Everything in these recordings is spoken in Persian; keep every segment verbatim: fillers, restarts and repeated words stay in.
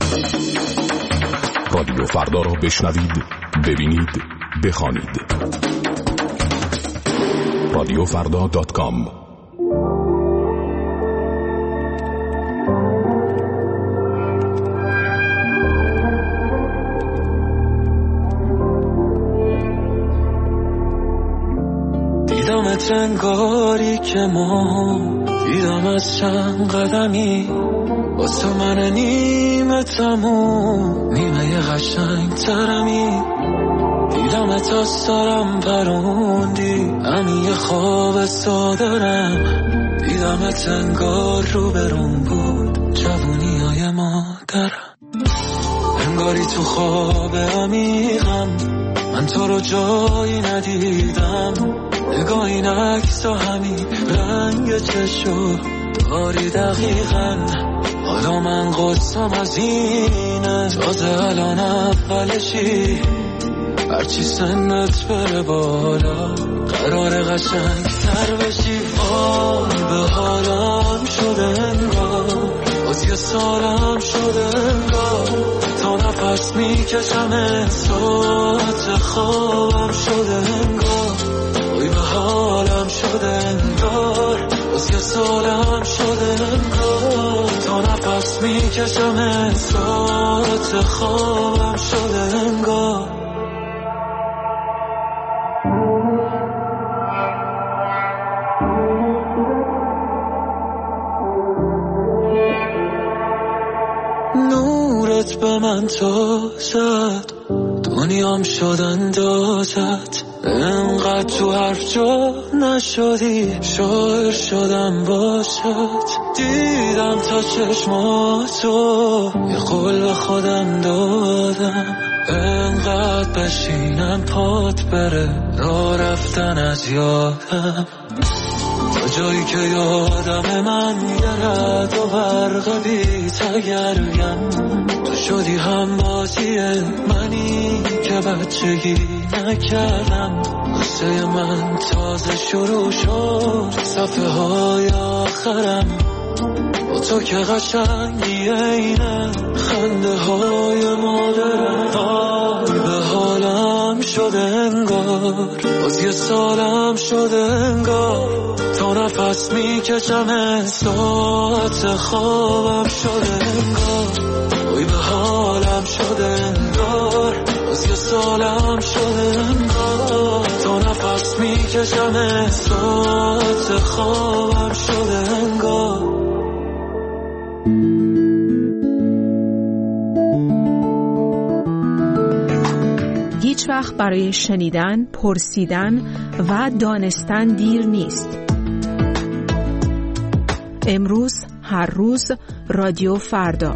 رادیو فردا را بشنوید، ببینید، بخوانید. رادیو فردا دات کام. دیدمت انگاری که ما دیدم از چند قدمی، واسه من نیمه تموم نیمه قشنگ ترمی. دیدمت از سرم پروندی، همین یه خواب سادرم. دیدمت انگار رو برون بود جوونی های مادرم. انگاری تو خواب عمیقم، من تو رو جایی ندیدم. نگاه این عکس و همین رنگ چشو داری دقیقاً. حالا من قصم از اینه، تازه الان اولشی. هرچی سنت بره بالا قرار قشنگ تر بشی. وای به حالم شده انگار، باز یه سالم شده انگار. تا نفس میکشم احساس خوابم شده انگار. وای به حالم شده انگار، باز یه سالم شده انگار. تا نفس میکشم احساس خوابم شده انگار. نورت به من تازد، دنیام شد اندازت. انقدر تو حرف جا نشدی، شاعر شدم باشد. دیدم تا چشماتو، یه قول به خودم دادم. انقدر بشینم پات بره، راه رفتن از یادم. تا جایی که یادم من یه رد و برق بی تگرگم. تو شدی هم بازی منی که بچگی نکردم. قصه من تازه شروع شد، صفحه های آخرم. با تو که قشنگی اینه خنده های مادرم. وای به حالم شده انگار، باز یه سالم شده انگار. تا نفس میکشم احساس خوابم شده انگار. وای به حالم شده انگار، باز یه سالم شده انگار. تا نفس میکشم احساس خوابم شده انگار. هیچ وقت برای شنیدن، پرسیدن و دانستن دیر نیست. امروز، هر روز، رادیو فردا.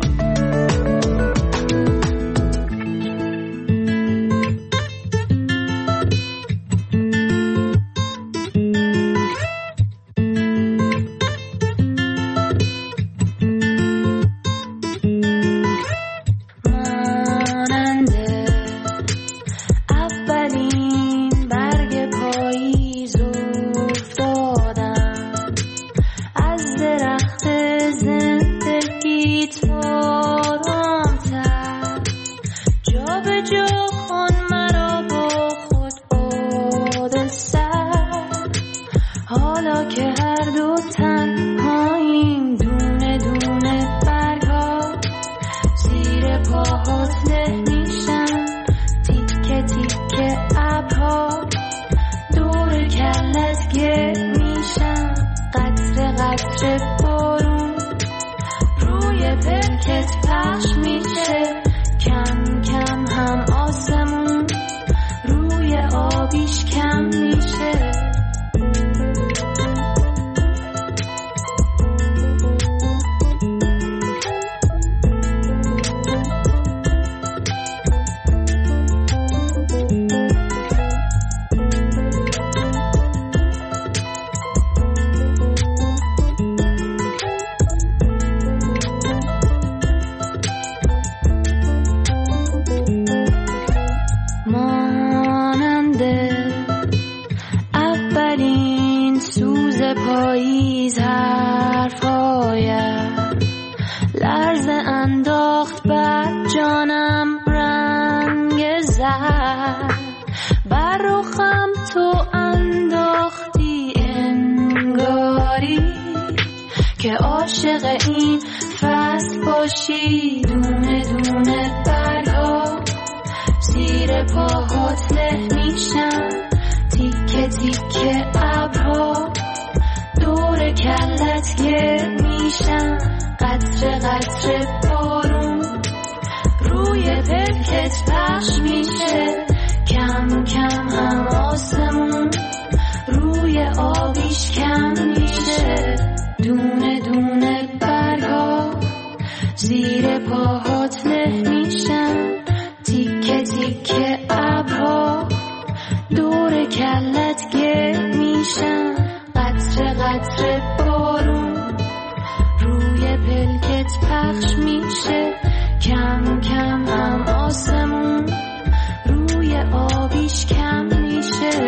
میشی دونه دونه برگا زیر پاهات له میشن تیکه تیکه ابرها دور کلت گر میشن قطره قطره بارون روی پلکت پخش میشه کم کم هم آسمون روی آبیش کم میشه دونه دونه برگا زیر پاهات له میشن تیکه تیکه ابرها دور کلت گر میشن قطره قطره بارون روی پلکت پخش میشه کم کم هم آسمون روی آبیش کم میشه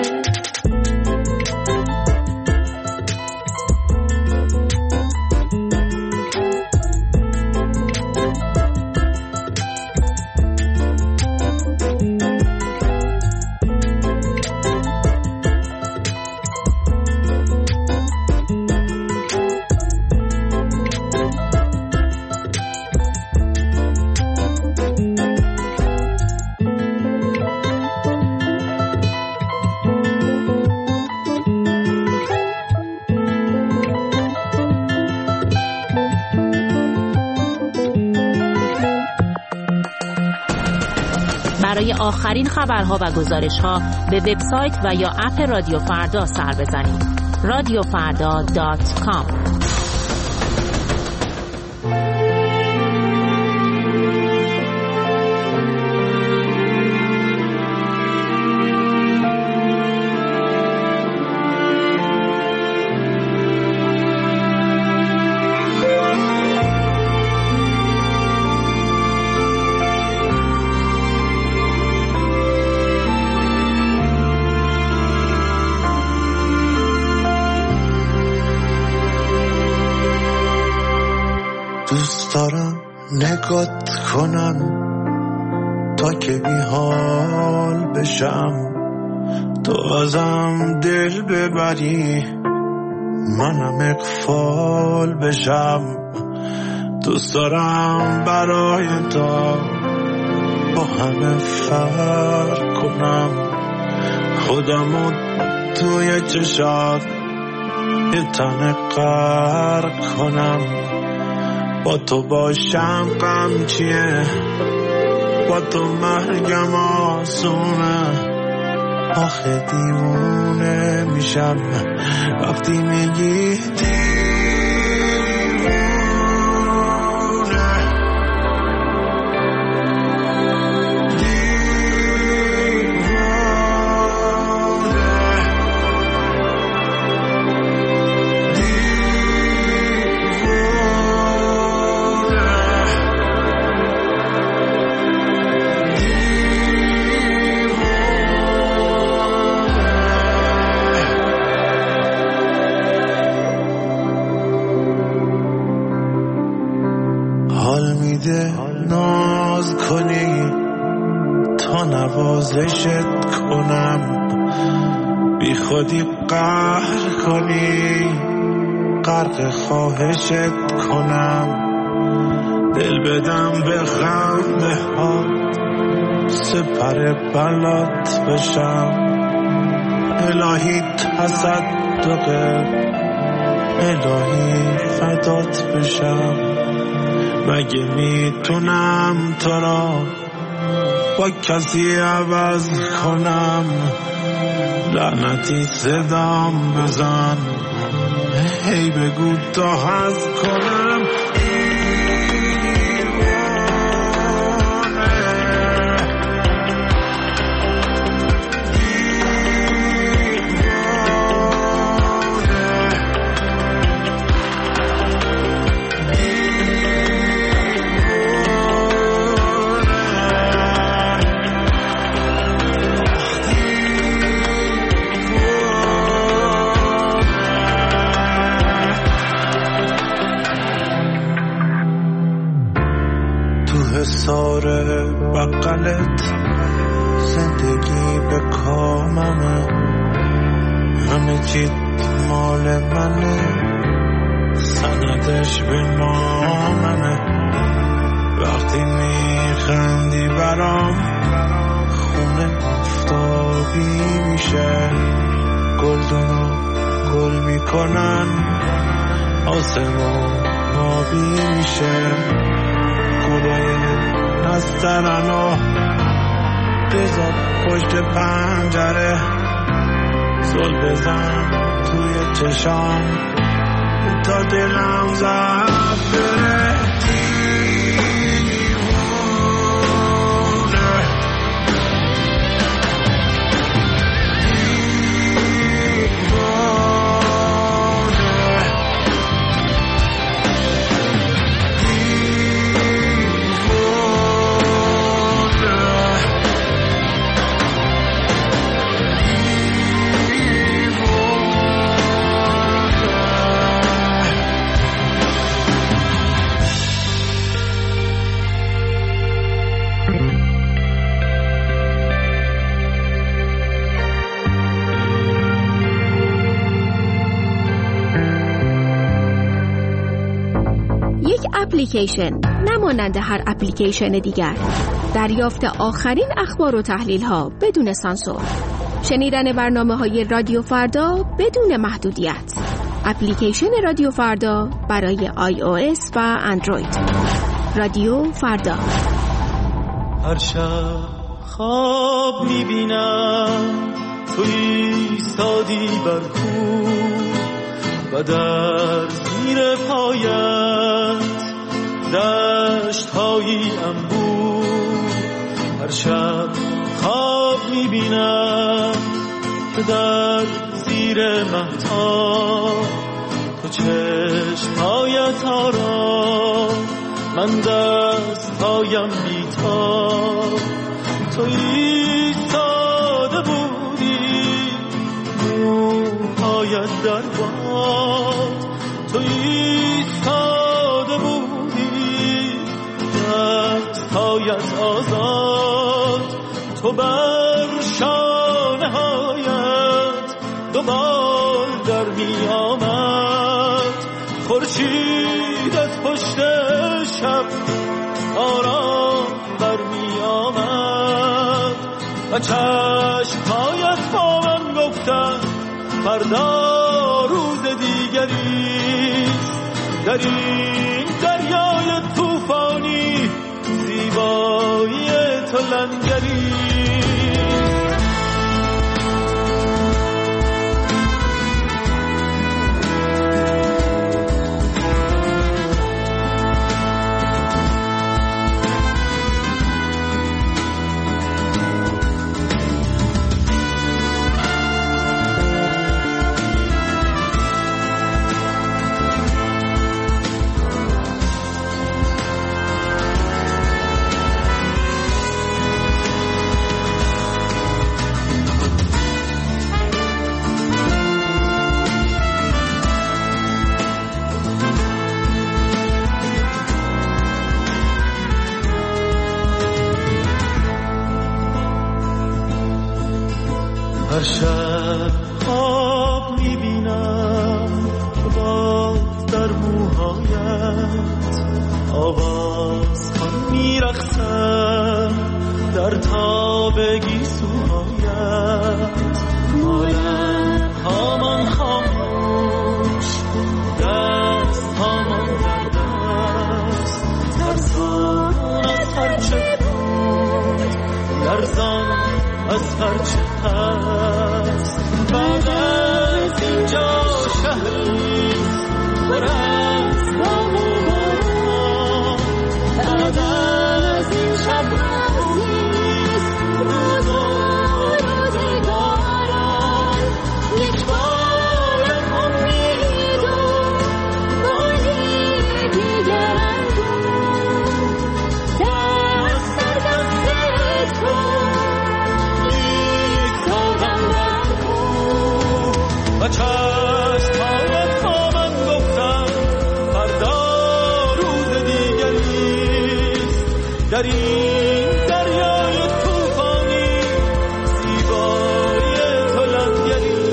برای آخرین خبرها و گزارش‌ها به وبسایت و یا اپ رادیو فردا سر بزنید. رادیو فردا دات کام. دوست دارم نگات کنم تا که بی حال بشم تو ازم دل ببری منم اغفال بشم دوست دارم برای تو با همه فرق کنم خودمو توی چشات یه تن غرق کنم با تو باشم غم چیه با تو مرگم آسونه آخه دیوونه میشم وقتی میگی ناز کنی تا نوازشت کنم بی خودی قهر کنی غرق خواهشت کنم دل بدم به خنده ها سپر بلات بشم الهی تصدقه الهی فدات بشم مگه میتونم تو را با کسی عوض کنم لعنتی صدام بزن هی بگو تا حذف کنم ساره بقلت زندگی به کاممه همه چیت مال منه سندش به ناممه وقتی میخندی برام خونه آفتابی میشه، گلدونو گل میکنن آسمون آبی میشه، گلای نسترنو بذار پشت پنجره، زل بزن توی چشام تا دلم زد بره. اپلیکیشن نمانند هر اپلیکیشن دیگر، دریافت آخرین اخبار و تحلیل ها بدون سانسور، شنیدن برنامه های رادیو فردا بدون محدودیت. اپلیکیشن رادیو فردا برای آی او اس و اندروید. رادیو فردا. هر شب خواب میبینم توی ایستادی بر کوه و در زیر پایت دشت هایی انبوه. هر شب خواب میبینم که در زیر مهتاب تو چشمهایت آرام، من دست هایم بیتاب. تو ایستاده بودی موهایت در باد، تو ایستاده بودی دستهایت آزاد. تو بر شانه هایت دوبار در می آمد، خورشید از پشت شب آرام بر می آمد و چشمهایت با من گفتن فردا روز دیگری، در این دریای طوفانی زیبایی تو لنگری. هر شب خواب میبینم که باز در موهایت آواز کن میرخسم در تاب گیسوهایت. مالم هامان خاموش دست هامان در دست، ترسان از هرچه بود لرزان از هرچه هست. بعد از اینجا شهری پر از غم و باران، بعد از این شب عزیز روز و روزگاران. یک بارم امید و بازی دیگر اندوه، دست در دست تو و چشمهایت با من گفتم فردا روز دیگریست، در این دریای طوفانی زیبایی تو لنگریست.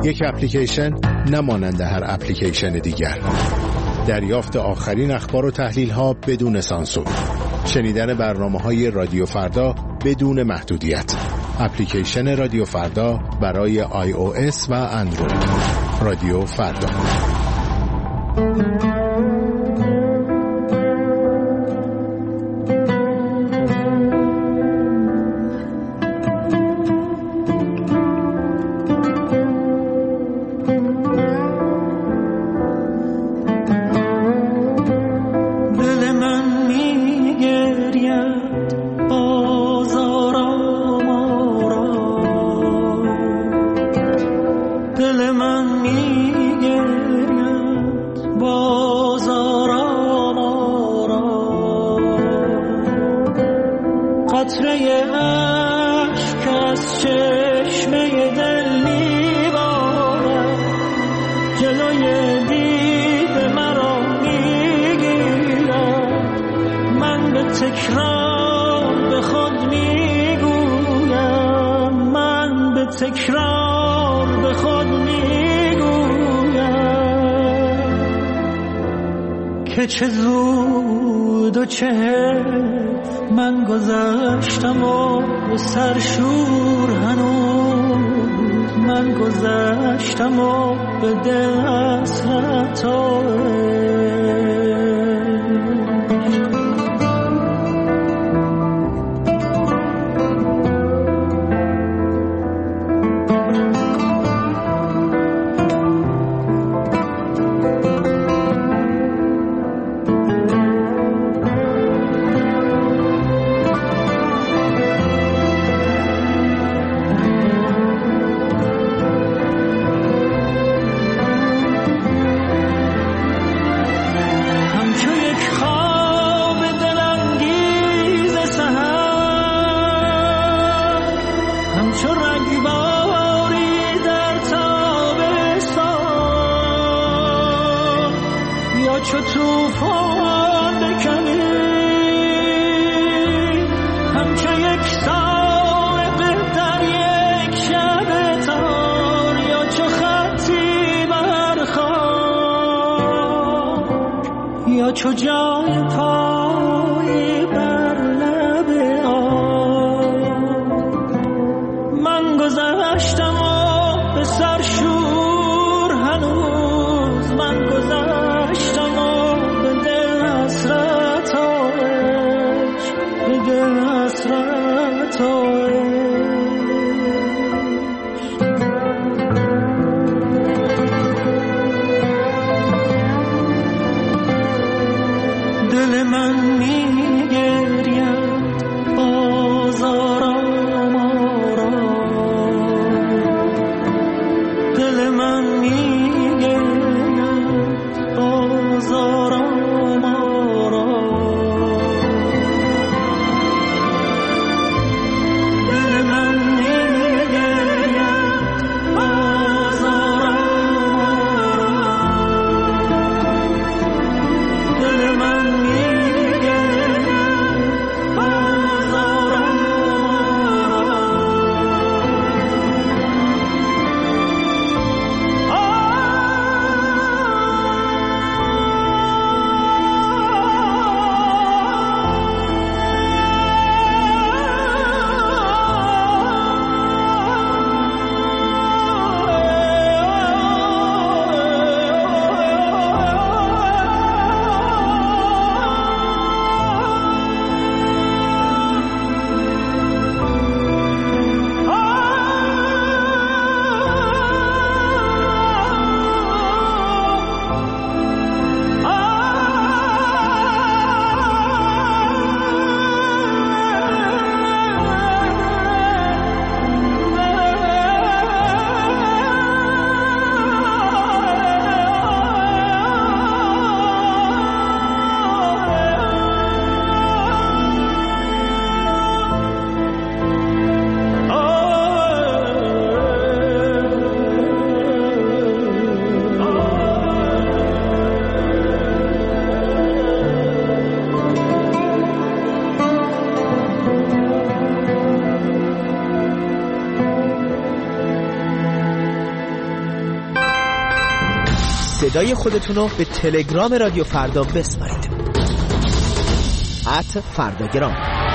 یک اپلیکیشن نمانند هر اپلیکیشن دیگر. دریافت آخرین اخبار و تحلیل ها بدون سانسور. شنیدن برنامه‌های رادیو فردا بدون محدودیت. اپلیکیشن رادیو فردا برای آی او اس و اندروید. رادیو فردا. چه زود و چه حیف من گذشتم و به سرشور هنوز من گذشتم و به دل حسرت و چو جای پای بر لب آب من گذشتم و به سرشور هنوز من گذشتم و به دل حسرت و عشق به دل حسرت و دل من صدای خودتون رو به تلگرام رادیو فردا بسپارید. ات فرداگرام.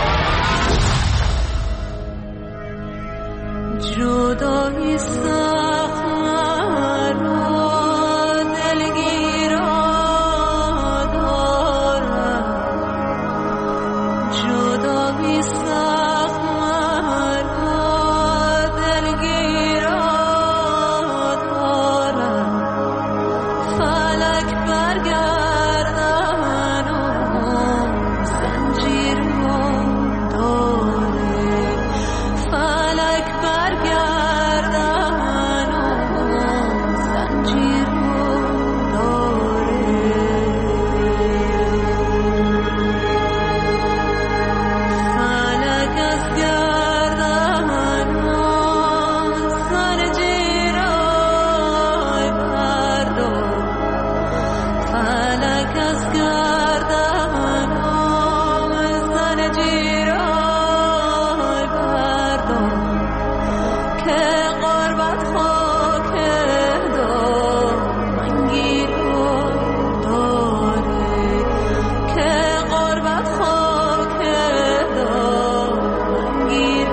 جدایی سخت مرا دلگیرا دارد، جدایی سخت مرا دلگیرا دارد، فلک برگردن و زنجیر داره، فلک برگردن و زنجیر داره، فلک از گردن و زنجیر بردار، فلک از گردن و زنجیر بردار، که قربت خاک دامنگیر داره، که قربت خاک دامنگیر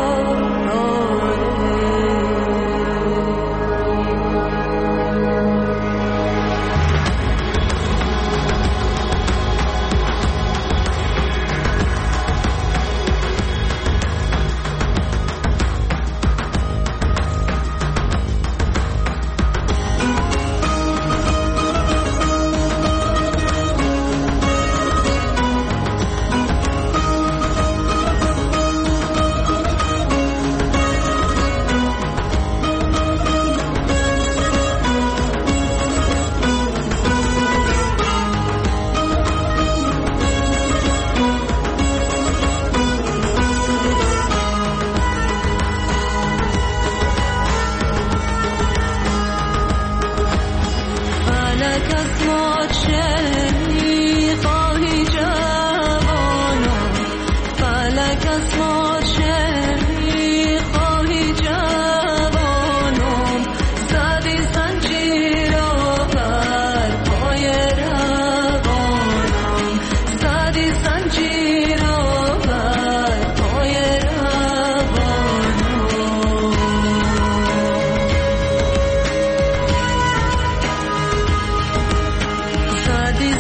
فلک از ما چه می‌خواهی جوانم، فلک از ما چه می‌خواهی جوانم، زدی زنجیر بر پای روانم، زدی زنجیر بر پای روانم، زدی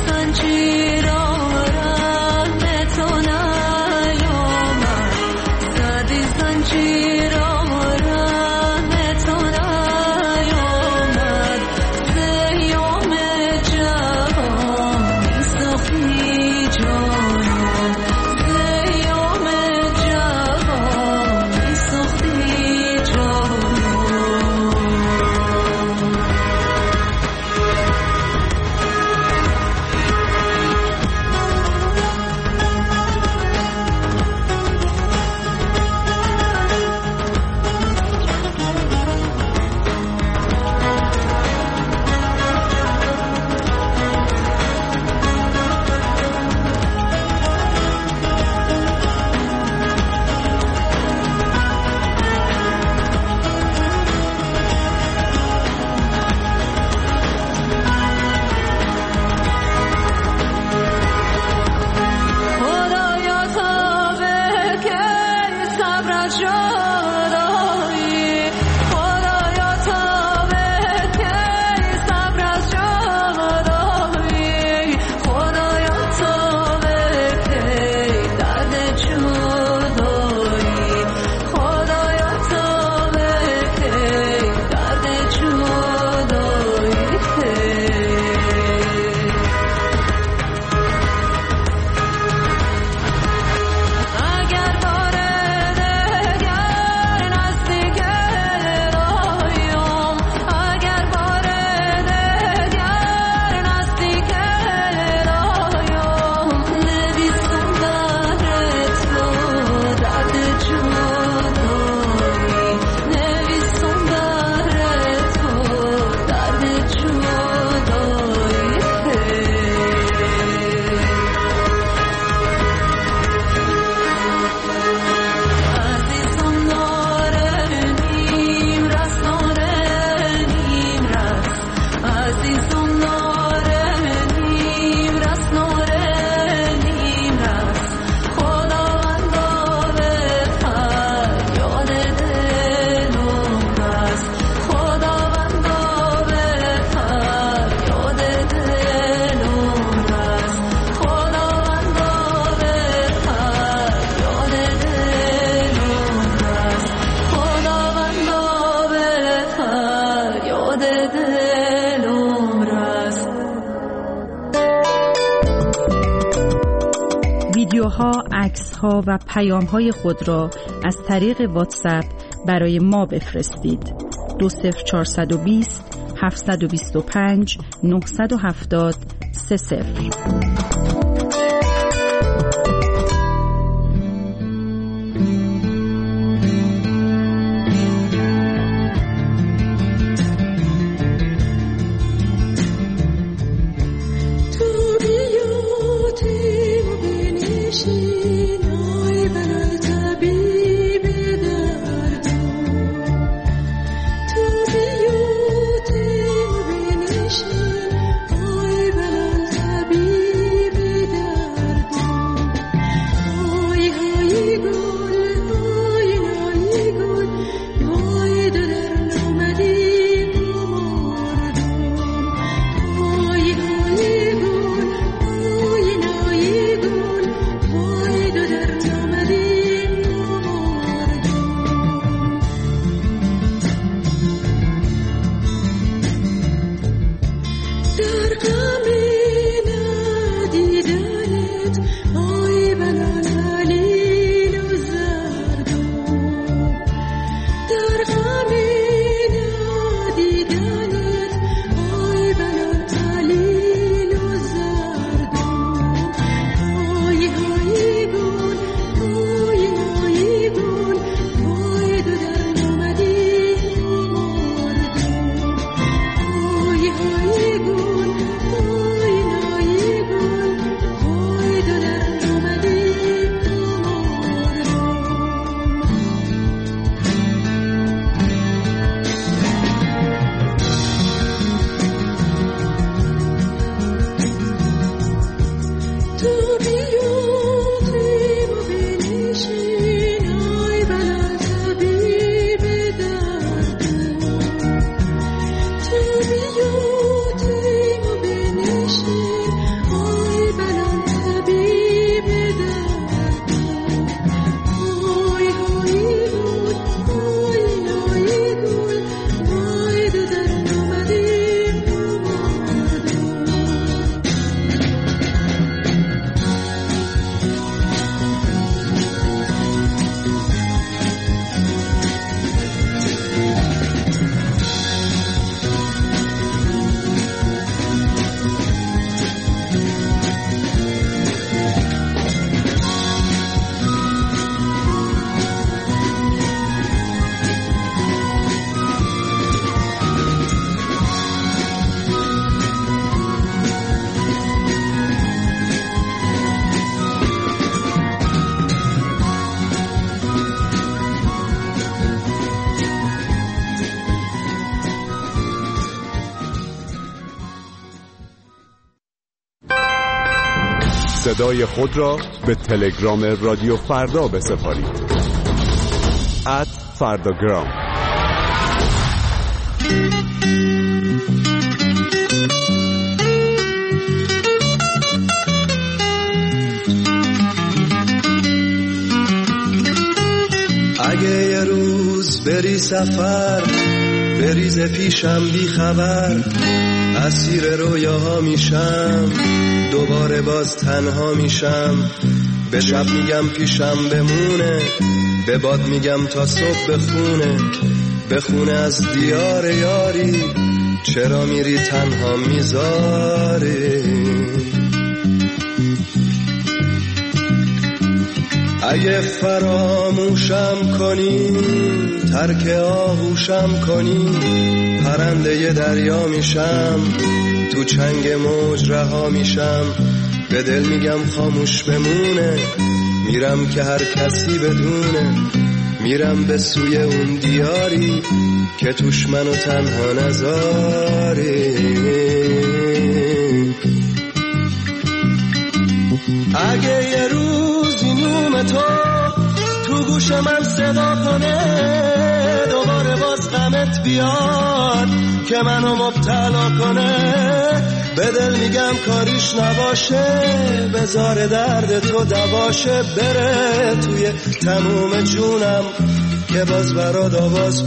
ویدیوها، عکس‌ها و پیام‌های خود را از طریق واتساپ برای ما بفرستید. دو صفر چهارصد و بیست هفتصد و بیست و پنج نهصد و هفتاد سه صفر. صدای خود را به تلگرام رادیو فردا بسپارید. ات فرداگرام. اگه یه روز بری سفر بریز پیشم بی خبر، اسیر رویاها میشم دوباره باز تنها میشم. به شب میگم پیشم بمونه، به باد میگم تا صبح بخونه، بخونه از دیار یاری، چرا میری تنها میذاری. اگه فراموشم کنی ترک آغوشم کنی، پرنده ی دریا میشم تو چنگ موج رها میشم. به دل میگم خاموش بمونه، میرم که هر کسی بدونه، میرم به سوی اون دیاری که توش منو تنها نذاری. اگه یه روزی نوم تو تو گوش من صدا کنه، دوباره باز غمت بیاد که منو مبتلا کنه، به دل میگم کاریش نباشه، بذار درد تو دواشه، بره توی تموم جونم که باز برات آواز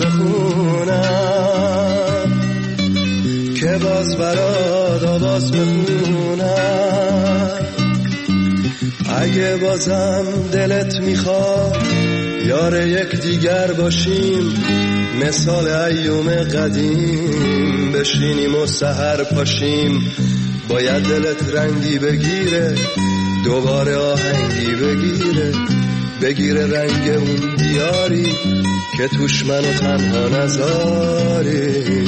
بخونم، که باز برات آواز بخونم. اگه بازم دلت میخواد یار یک دیگر باشیم، مثال ایوم قدیم بشینیم و سحر پاشیم. باید دلت رنگی بگیره، دوباره آهنگی بگیره، بگیره رنگ اون دیاری که توش منو تنها نذاری.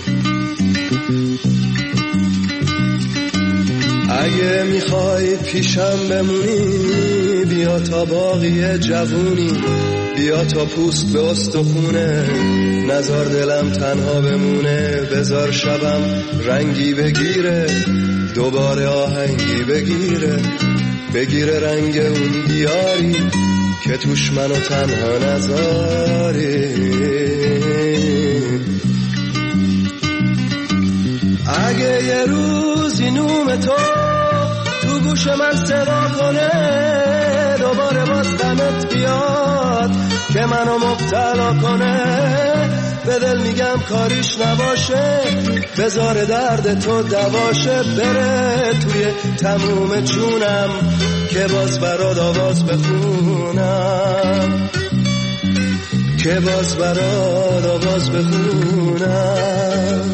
اگه میخوای پیشم بمونی بیا تا باقی جوونی، بیا تا پوست به استخونه، نزار دلم تنها بمونه. بزار شبم رنگی بگیره، دوباره آهنگی بگیره، بگیره رنگ اون دیاری که توش منو تنها نذاری. اگه یه روزی نوم تو تو گوش من صدا کنه، دوباره باز غمت بیاد که منو مبتلا کنه، به دل میگم کاریش نباشه، بذار درد تو دواشه، بره توی تموم جونم که باز برات آواز بخونم، که باز برات آواز بخونم.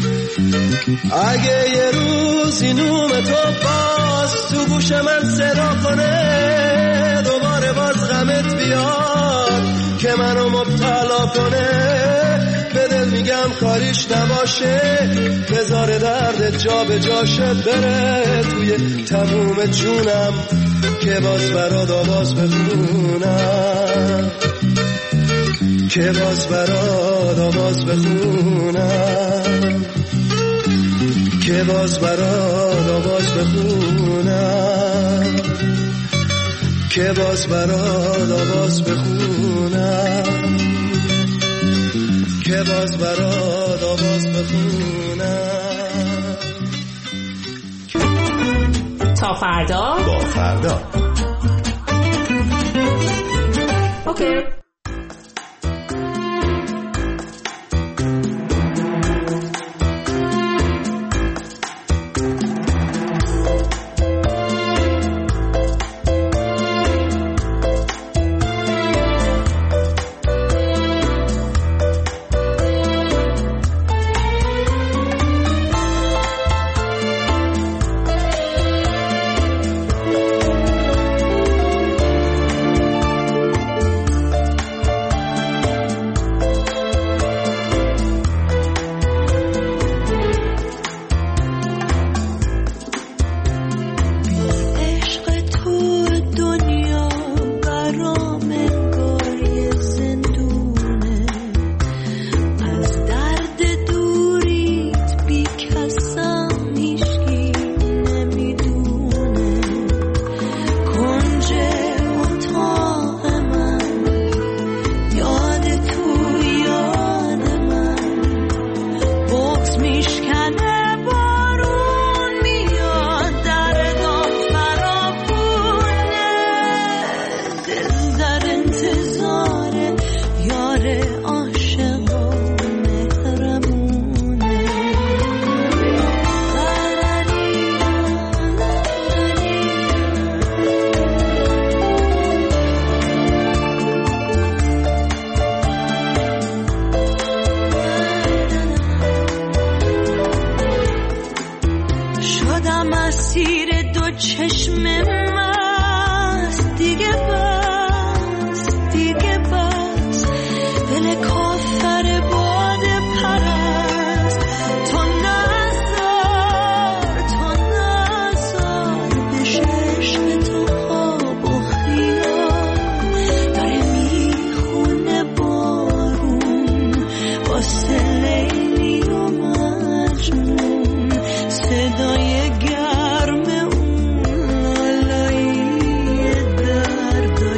اگه یه روزی نوم تو باز تو گوش من صدا کنه، دوباره باز غمت بیاد که منو مبتلا کنه، به دل میگم کاریش نباشه، بذار درد جا به جاشه، بره توی تموم جونم که باز برات آواز بخونم، که باز برات آواز بخونم، که باز برات آواز بخونم، که باز برات آواز بخونم، که باز برات آواز بخونم. تا فردا با فردا. اوکی. صدای گرم اون لالایی درد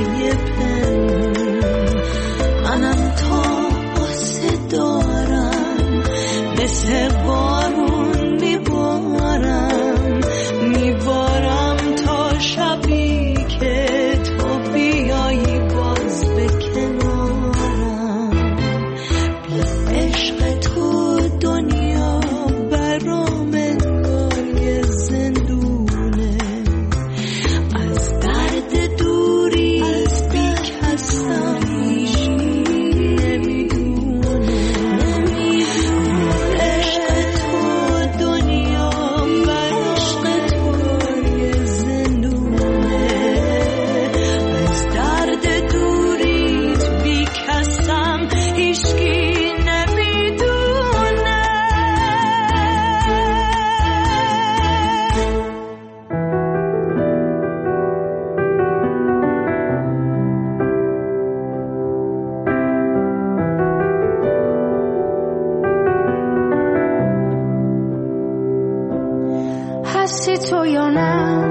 هستی تو یا نه؟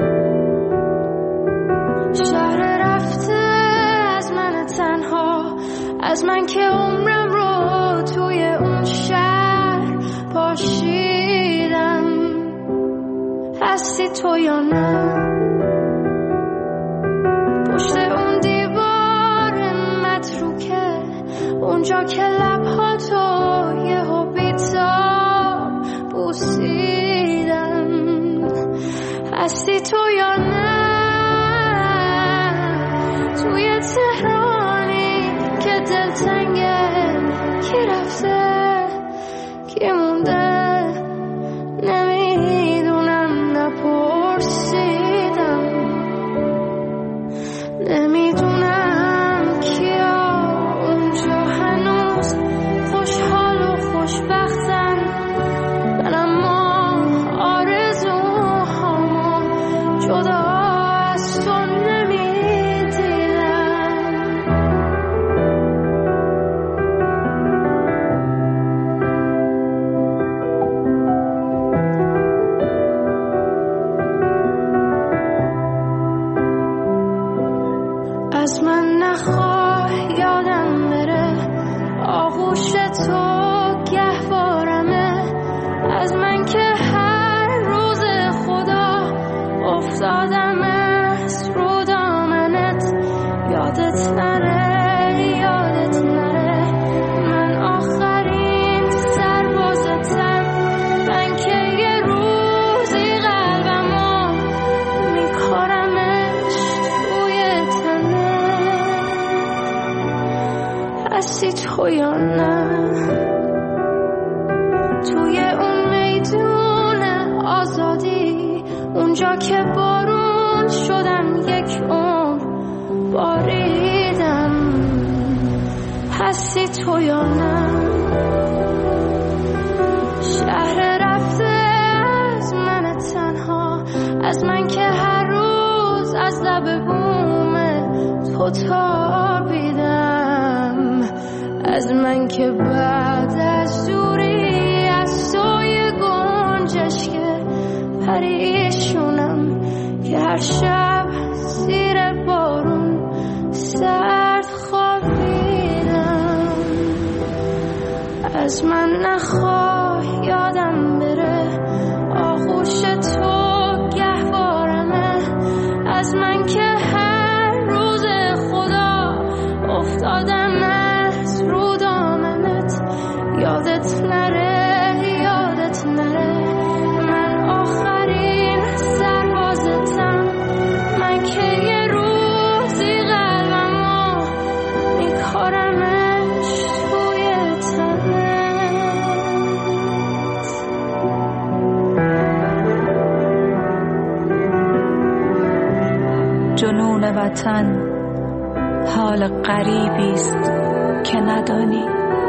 شهر رفته از من تنها، از من که عمرم رو توی اون شهر پاشیدم. هستی تو یا نه؟ پشت اون دیوار متروکه، اونجا که لبها تو یه ها بیتاب بوسیدم. هستی تو یا نه؟ توی تهرانی که دلتنگه، کی رفته کی مونده نمیدونم، نپرسیدم. نمیدونم کیا اونجا هنوز خوشحال و خوشبختن، من اما آرزوهامو جدا از تو از من نخواه یادم بره، آغوش تو گهوارمه. از من که هر روز خدا افتادم از رو دامنت، یادت نره یادت نره من آخرین سربازتم. من که یه روزی قلبمو میکارمش توی تنه. هستی تو یا نه؟ توی اون میدون آزادی، اونجا که بارون شدم یک عمر باریدم. هستی تو یا نه؟ شهر رفته از من تنها، از من که هر روز از لب بوم تو تابیدم. از من که بعد از دوری از سوی گنجش که پریشونم، که هر شب زیر بارون سرد خوابیدم. از من نخواه یادم بره، آغوش تو گهوارمه. از من که هر روز خدا افتادم از رو دامنت، یادت نره یادت نره من آخرین سربازتم. من که یه روزی قلبمو میکارمش توی تنت. جنون وطن حال غریبیست که ندانی.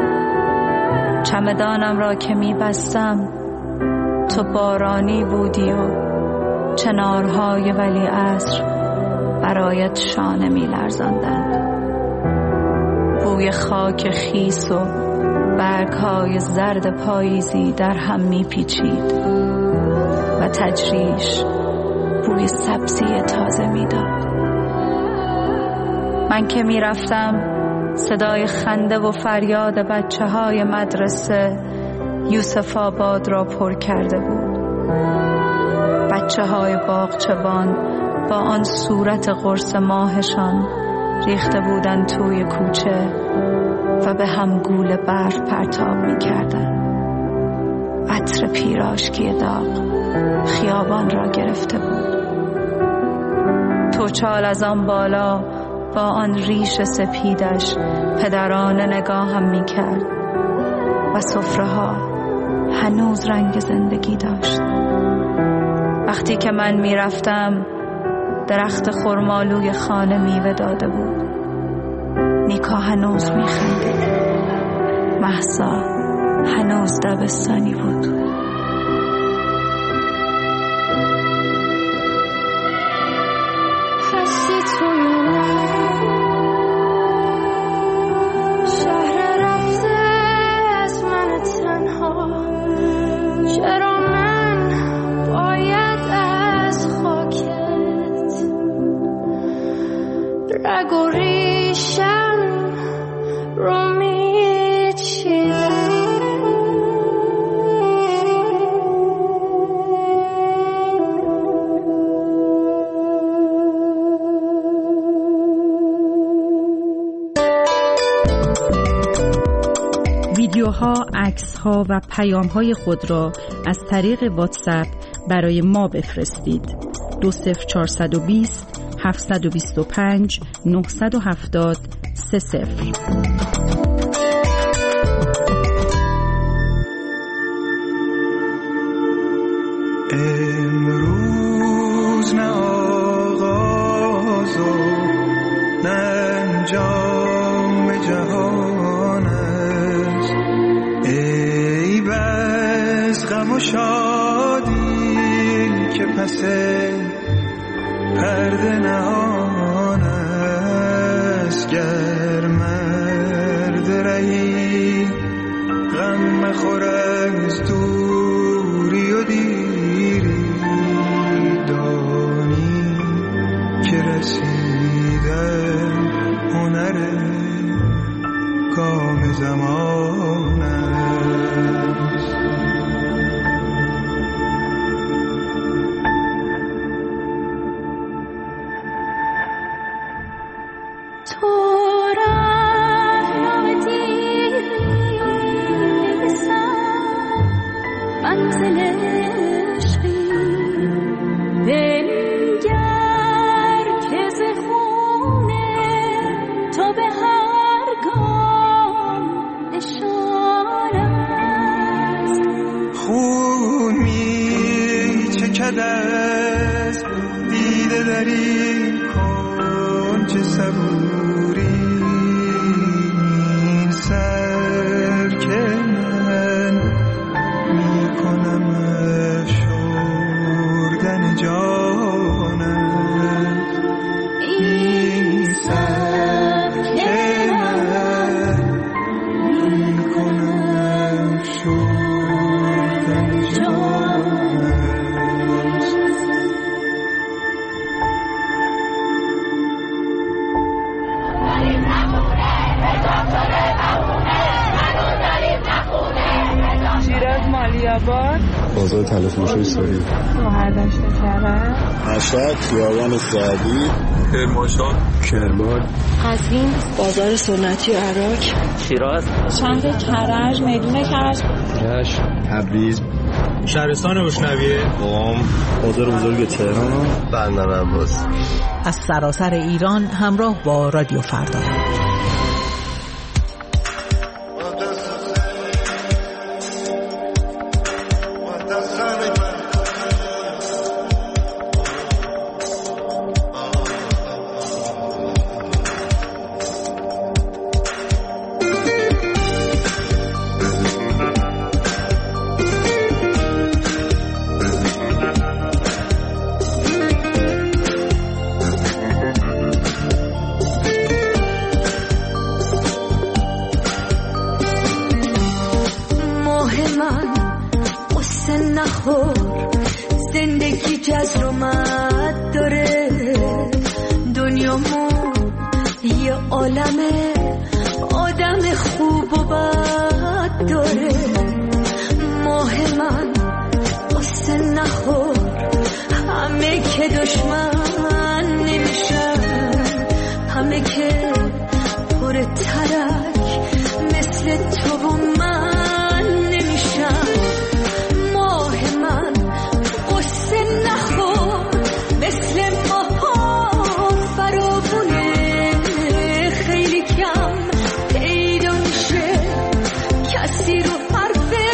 چمدانم را که میبستم تو بارانی بودی و چنارهای ولی عصر برایت شانه میلرزاندند. بوی خاک خیس و برگهای زرد پاییزی در هم میپیچید و تجریش بوی سبزی تازه میداد. من که میرفتم صدای خنده و فریاد بچه های مدرسه یوسف آباد را پر کرده بود. بچه های باغچبان با آن صورت قرص ماهشان ریخته بودند توی کوچه و به هم گول برف پرتاب می کردن. عطر پیراشکی داغ خیابان را گرفته بود. توچال از آن بالا با آن ریش سپیدش پدرانه نگاهم می کرد و سفره ها هنوز رنگ زندگی داشت. وقتی که من می رفتم درخت خرمالوی خانه میوه داده بود. نیکا هنوز می خندید. مهسا هنوز دبستانی بود. هستی تو شهر رفته از من تنها. چرا من باید ویدیوها، عکس‌ها و پیام‌های خود را از طریق واتساپ برای ما بفرستید. دو صفر چهارصد و بیست هفتصد و بیست و پنج نهصد و هفتاد سه صفر. امروز نه آغاز و نه انجام جهان است، ای بس غم و شادی که پس پرده نهان است. گر مرد رهی غم مخور از دوری و دیری، دانی که رسیدن هنر گام زمان است. بازار تلفروشی سوری، مهردشت کرد، مشهد، خیابان سعدی، کرمانشاه، کرمان، قزوین، بازار سنتی و عراق، شیراز، چند کرج، میدون کرج، رشت، تبریز، شهرستان بوشنویه، قم، بازار بزرگ تهران، بندر عباس. از سراسر ایران همراه با رادیو فردا.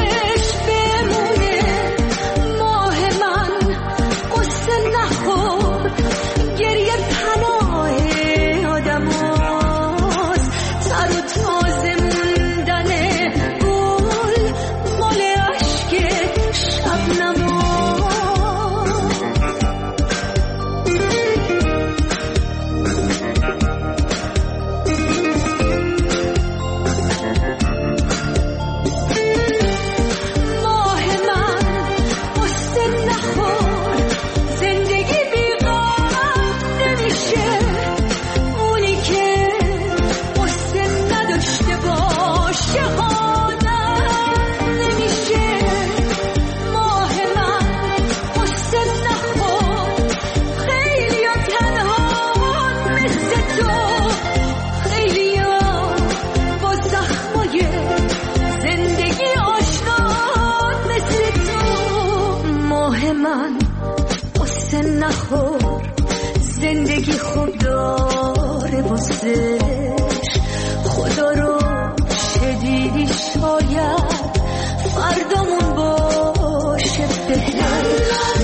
Oh قصه نخور زندگی خوب داره واسش خدا رو شدیدی شاید فردامون باشه بهتر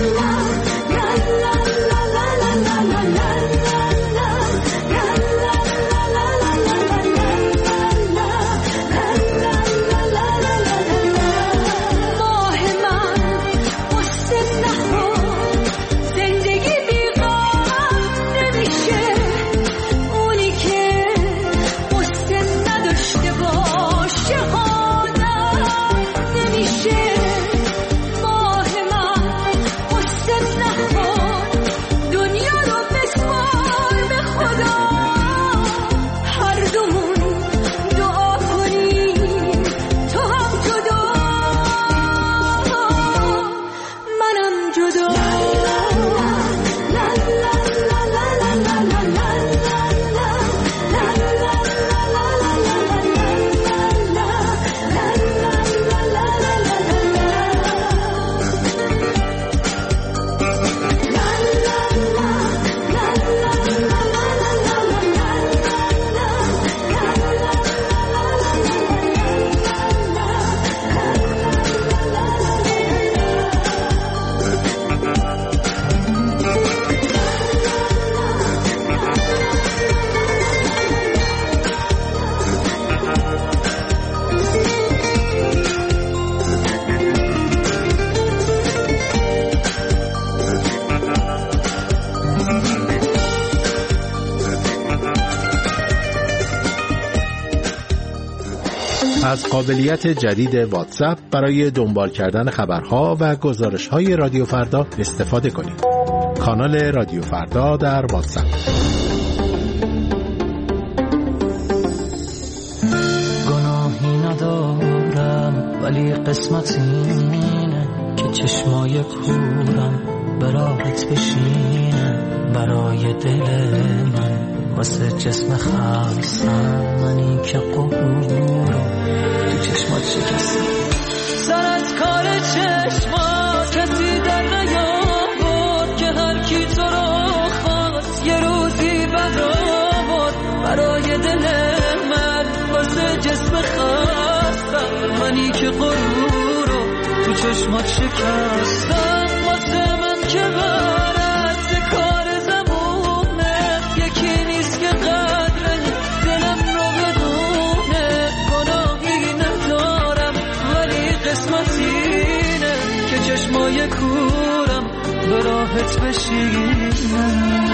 از قابلیت جدید واتساپ برای دنبال کردن خبرها و گزارش‌های رادیو فردا استفاده کنید. کانال رادیو فردا در واتساپ. گناهی ندارم ولی قسمت اینه که چشمای کورم به راحت بشینه برای دل من واسه جسم خستم منی که قبورم تو چشمات شکستم سر از کار چشمات کسی در نیاورد که هر کی تو رو خواست یه روزی بد آورد برای دل من واسه جسم خستم منی که غرورم تو چشمات شکستم واسه من که برد کار زمونه یکی نیست که قدر دلم رو بدونه گناهی ندارم ولی قسمت اینه که چشمای کورم به راحت بشینه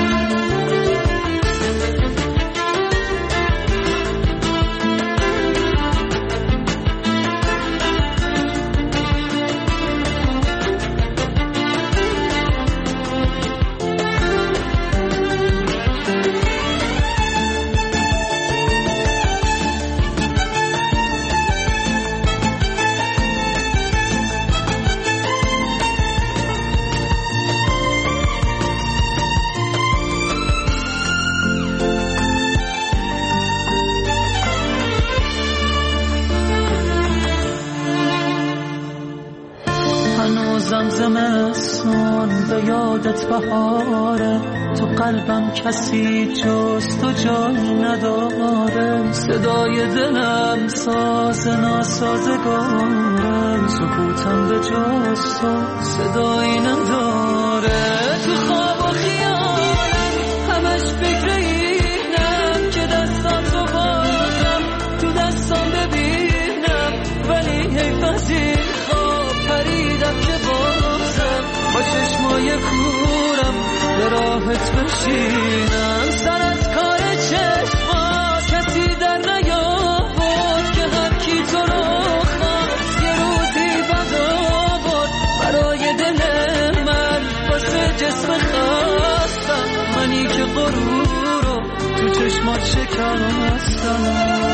زمستون به یادت بهاره تو قلبم کسی جز تو جای نداره صدای دلم ساز ناسازگاره سکوتم به جز تو صدایی نداره تو خواب و خیالم همش فکر اینم که دستاتو بازم تو دستام ببینم ولی حیف از این خواب پریدم که با چشمای کورم به راحت بشینم سر از کار چشمات کسی در نیاورد که هر کی تو رو خواست یه روزی بد آورد برای دل من واسه جسم خستم منی که غرورم تو چشمات شکستم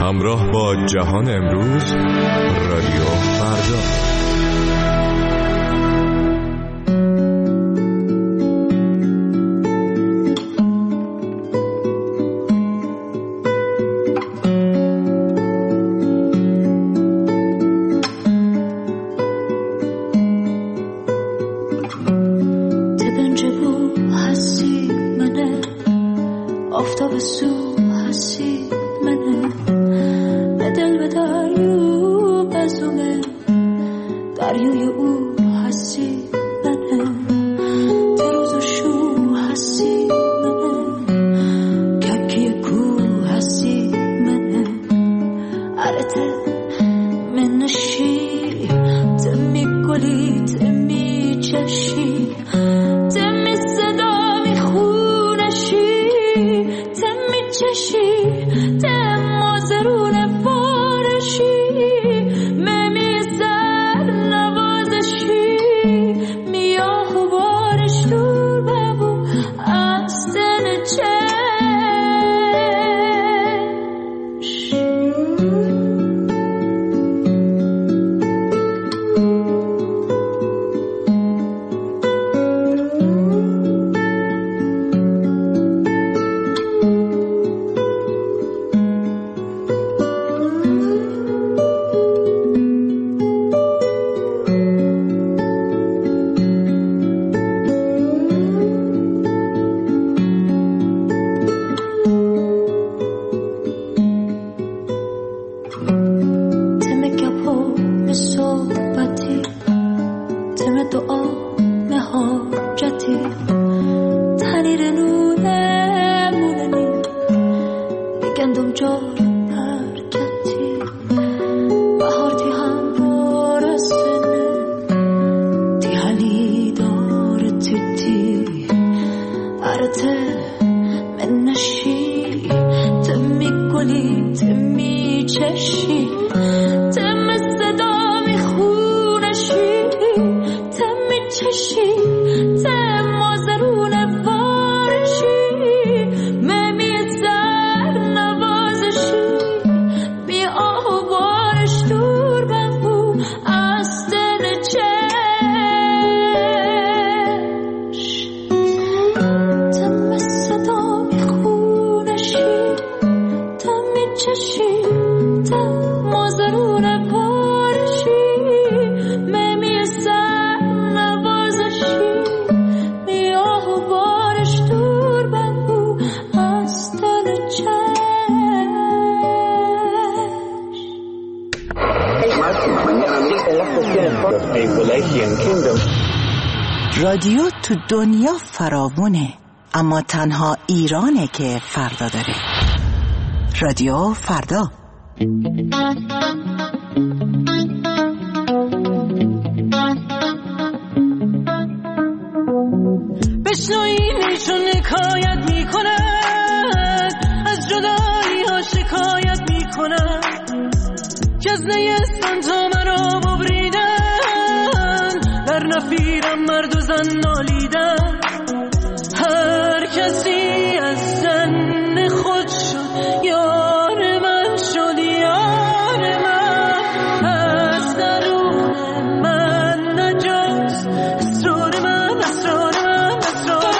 همراه با جهان امروز، رادیو فردا. رادیو تو دنیا فراوونه، اما تنها ایرانه که فردا داره. رادیو فردا. بشنوینی چون حکایت میکنن، از جدایی ها شکایت میکنن، که از نیستان تا مرا ببریدن، در نفیرم مرد و زن نالیدن. هر کسی از زن خود شد یار من، شد یار من، از درون من نجاست اسرار من، اسرار من، اسرار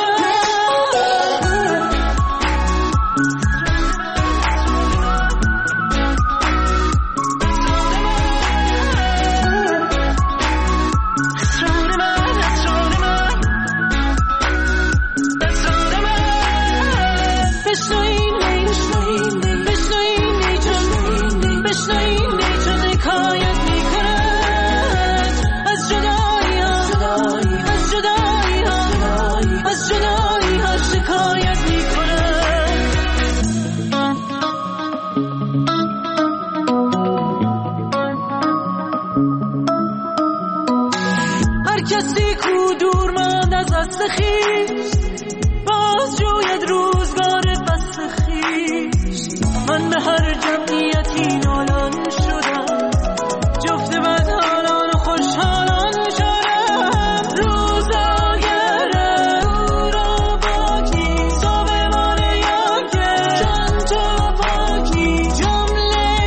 کسی کو دور ماند از دست خویش، باز جوید روزگار بست خویش. من به هر جمعیتی نالان شدم، جفت بدحالان و خوشحالان شدم. روزاگر او را باکی صبحانه یا که چند تا پاکی، جمله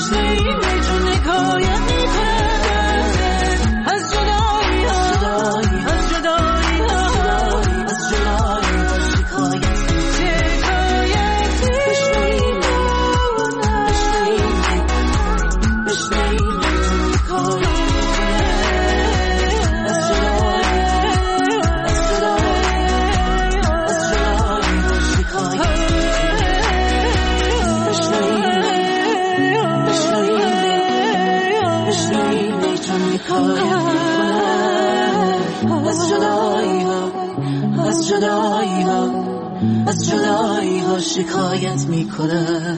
بشنویم چون حکایت میکنه از جدایی ها از جدایی ها از جدایی ها شکایت شکایت بشنویم بشنویم بشنویم چون حکایت از جدایی از جدایی از جدایی ها شکایت از جدایی ها از جدایی ها از جدایی ها شکایت میکنه.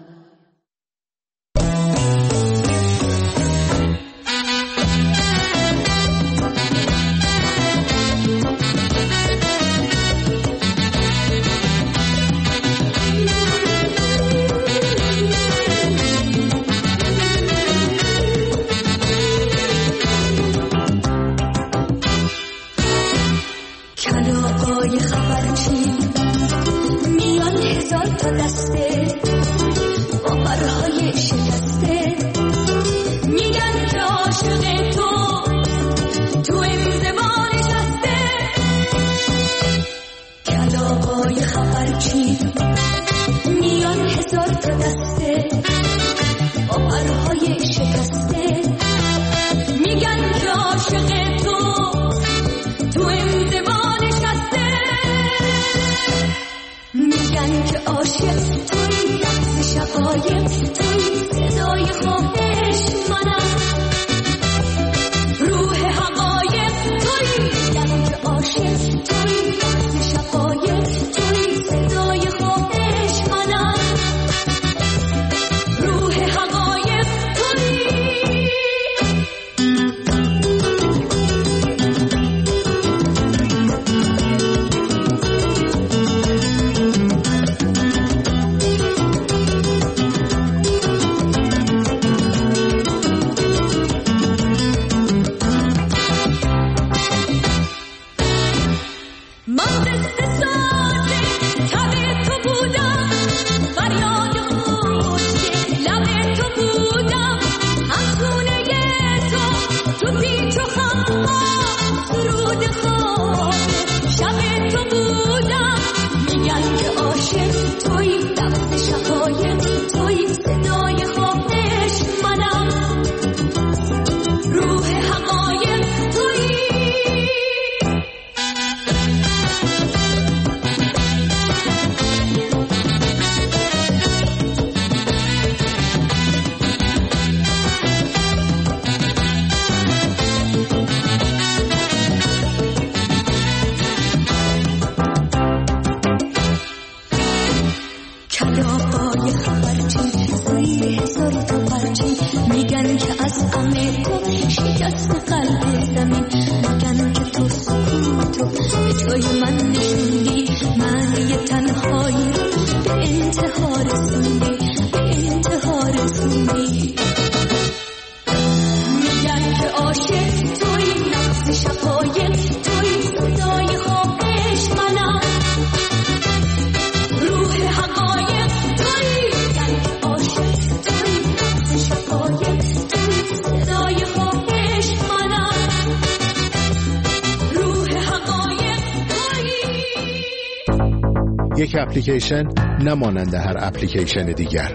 یک اپلیکیشن نمانند هر اپلیکیشن دیگر.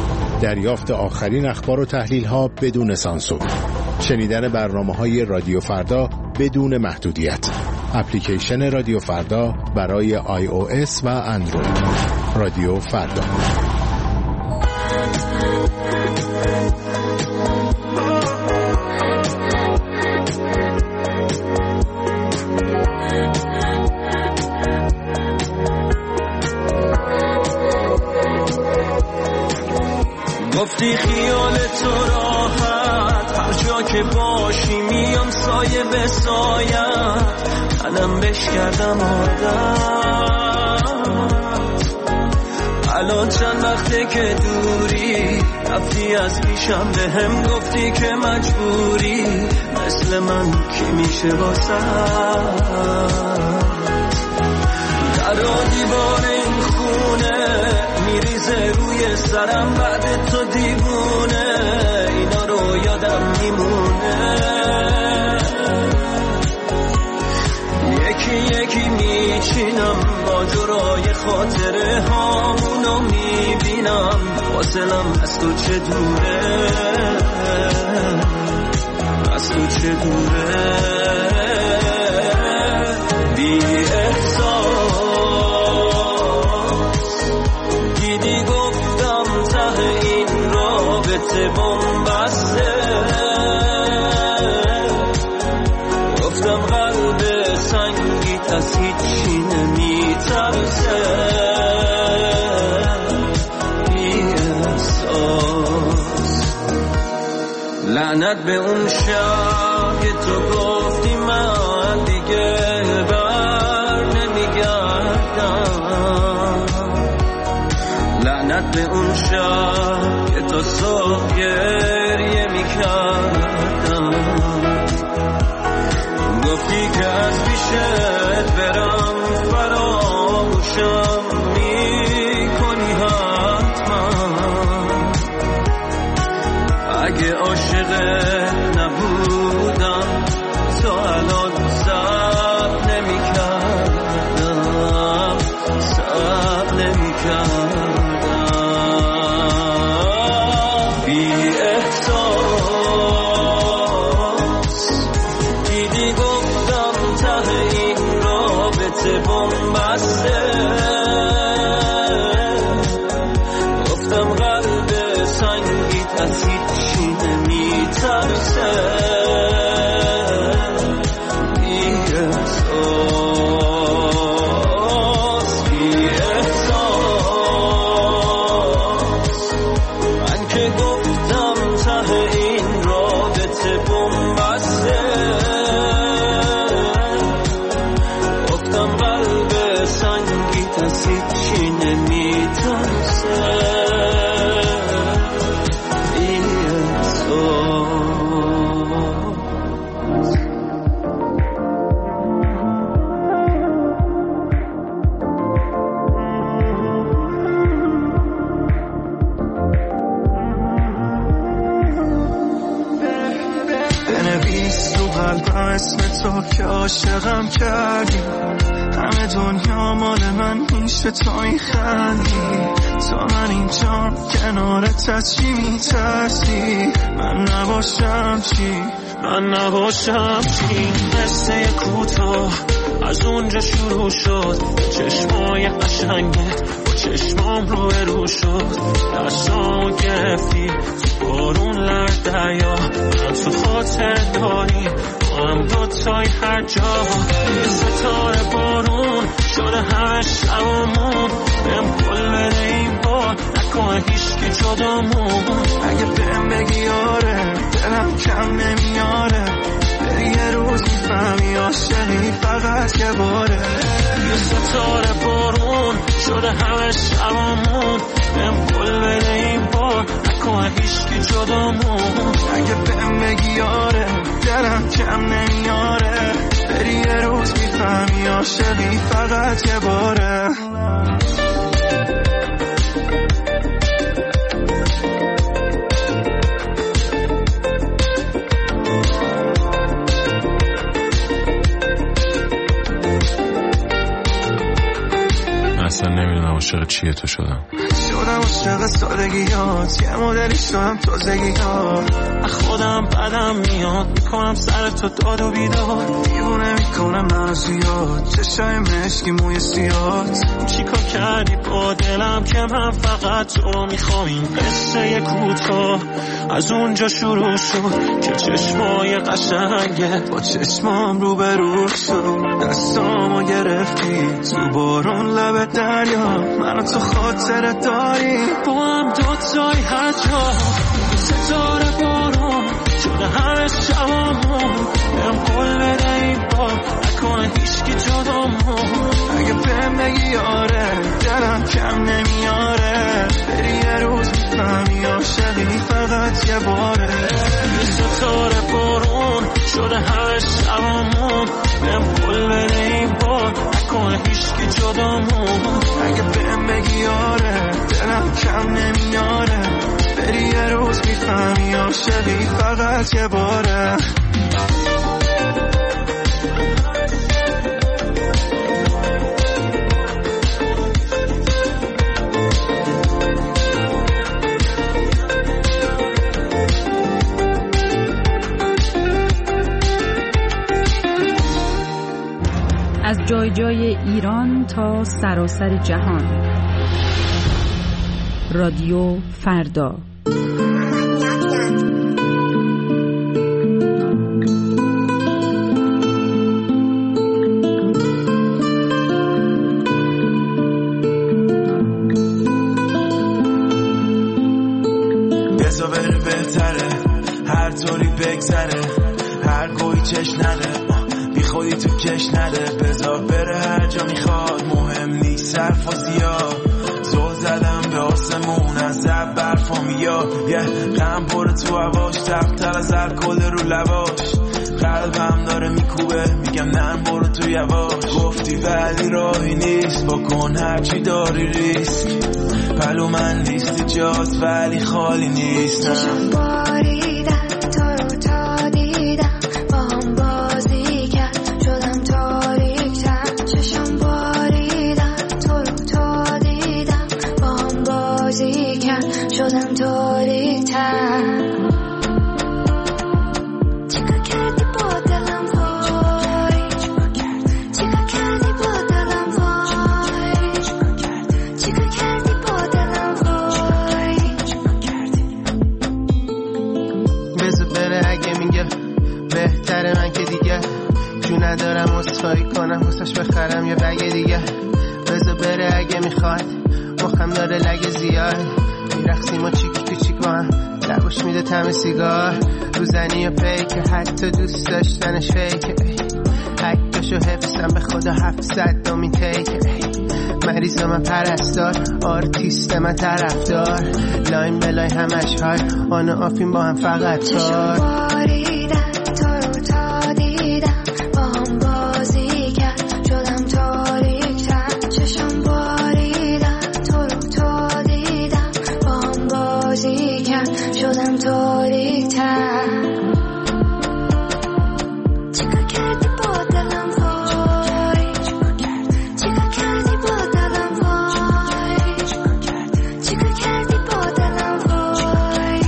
دریافت آخرین اخبار و تحلیل ها بدون سانسور. شنیدن برنامه‌های رادیو فردا بدون محدودیت. اپلیکیشن رادیو فردا برای آی او اس و اندروید. رادیو فردا. گفتی خیال تو راحت هر جا که باشی میام سایه به سایت تنم بش کردم عادت الان چند وقته که دوری رفتی از پیشم به هم گفتی که مجبوری مثل من کی میشه واسه در دیوار این خونه میریزه روی سرم بعد تو دیوونه خاطره هامونو میبینم فاصلم از تو چه دوره از تو چه دوره بی احساس دیدی گفتم ته این رابطه بنبسته گفتم قلب سنگیت از هیچی نمیترسه بی احساس لعنت به اون شب که تو گفتی من دیگه بر نمیگردم لعنت به اون شب که تو صبح گریه میکردم گفتی که از پیشت برم فراموشم میکنی حتما اگه عاشقت نبودم تو الان صبر نمیکردم صبر نمیکردم بی احساس دیدی گفتم ته این رابطه بنبسته گفتم قلب سنگیت از هیچی نمیترسه بی احساس بی احساس من که گفتم ته این رابطه بنبسته گفتم قلب سنگیت از هیچی نمیترسه اسم تو که عاشقم کردی همه دنیا مال من میشه تو میخندی تو من اینجام کنارت از چی میترسی من نباشم چی من نباشم چی قصه کوتاه از اونجا شروع شد چشمای قشنگت با چشمام رو برو شد دستامو گرفتی تو بارون لرد دریا من تو خاطر داری هم دوتای هر جا یه ستاره بارون شده همه شبامون بهم قول بده این بار نکنه هیچکی جدامون اگه بهم بگی آره دلم کم نمیاره بری یه روز میفهمی عاشقی فقط یه باره یه ستاره بارون شده همه شبامون بهم قول بده این بار نکنه هیچکی جدامون اگه بهم بگی آره دلم کم نمیاره بری یه روز میفهمی عاشقی فقط یه باره اصلا نمیدونم عاشق چیه تو شدم شدم عاشق سادگیات یه مدلی شدم تازگیات خودم بدم میاد میکنم سر تو داد و بیداد دیوونه میکنم من زیاد چشای مشکی موی سیاد چیکار کردی با دلم که من فقط تو میخوام این قصه کوتاه از اونجا شروع شد که چشمای قشنگت با چشمام رو برو شد دستامو گرفتی تو بارون لب دریا منو تو خاطر داری با هم دوتای هر جا ستاره بارون شده همه شبامون بهم قول بده این بار نکنه هیچکی جدامون اگه بهم بگی آره دلم کم نمیاره بری یه روز میفهمی عاشقی فقط یه باره یه ستاره بارون شده همه شبامون بهم قول بده این بار نکنه هیچکی جدامون اگه بهم بگی آره دلم کم نمیاره بری یه روز میفهمی عاشقی فقط یه باره جای ایران تا سراسر جهان. رادیو فردا. بزا بره بهتره، هر طوری بگذره، هر گوی چش نده، بی خودی تو کش نده. بزا بره هر جا میخواد، مهم نیست صرف و زیاد. زل زدم به آسمون از زب برفا میاد، یه غم پره تو هواش، تختر از الکل رو لباش. قلبم داره میکوبه، میگم نه برو تو یواش. گفتی ولی راهی نیست، بکن هرچی داری ریسک. پلو من لیست جاست ولی خالی نیست. چشم باریدن تو رو تا دیدم، با هم بازی کرد شدم تاریک‌تر. چشم باریدن تو رو تا دیدم، با هم بازی کرد شدم تاریک‌تر. ندارم اصخایی کنم حسش بخرم یه بگه دیگه. بذار بره اگه میخواد، مخم داره لگه زیاد. میرخسیم و چیکی تو چیک با هم، لبوش میده تم سیگار. روزنی و پیک حتی دوست داشتنش فیکه. حکتشو حفظم به خدا هفتصد دومین تیکه. مریض من پرستار، آرتیست من طرفدار. لاین بلای همش های آن و آفین با هم فقط کار. شدم تاریک‌تر. چیکار کردی با دلم وای، چیکار کردی با دلم وای، چیکار کردی با دلم وای.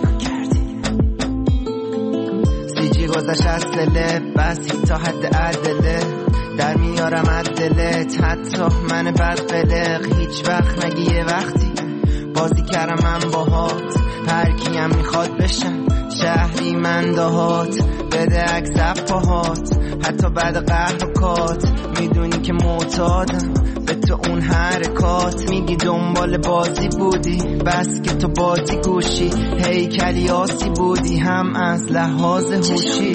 سیجی گذشت از دله، بس تا حد عدله. در میارم عدلت، حتی من بد قلق. هیچ وقت نگی یه وقتی بازی کردم من باهات. هر کیم میخواد بشم شهری من دهات. بده عکس پاهات حتی بعد قهر و کات. میدونی که معتادم به تو اون حرکات. میگی دنبال بازی بودی، بس که تو بازی گوشی. هیکلی آسی بودی هم از لحاظ هوشی.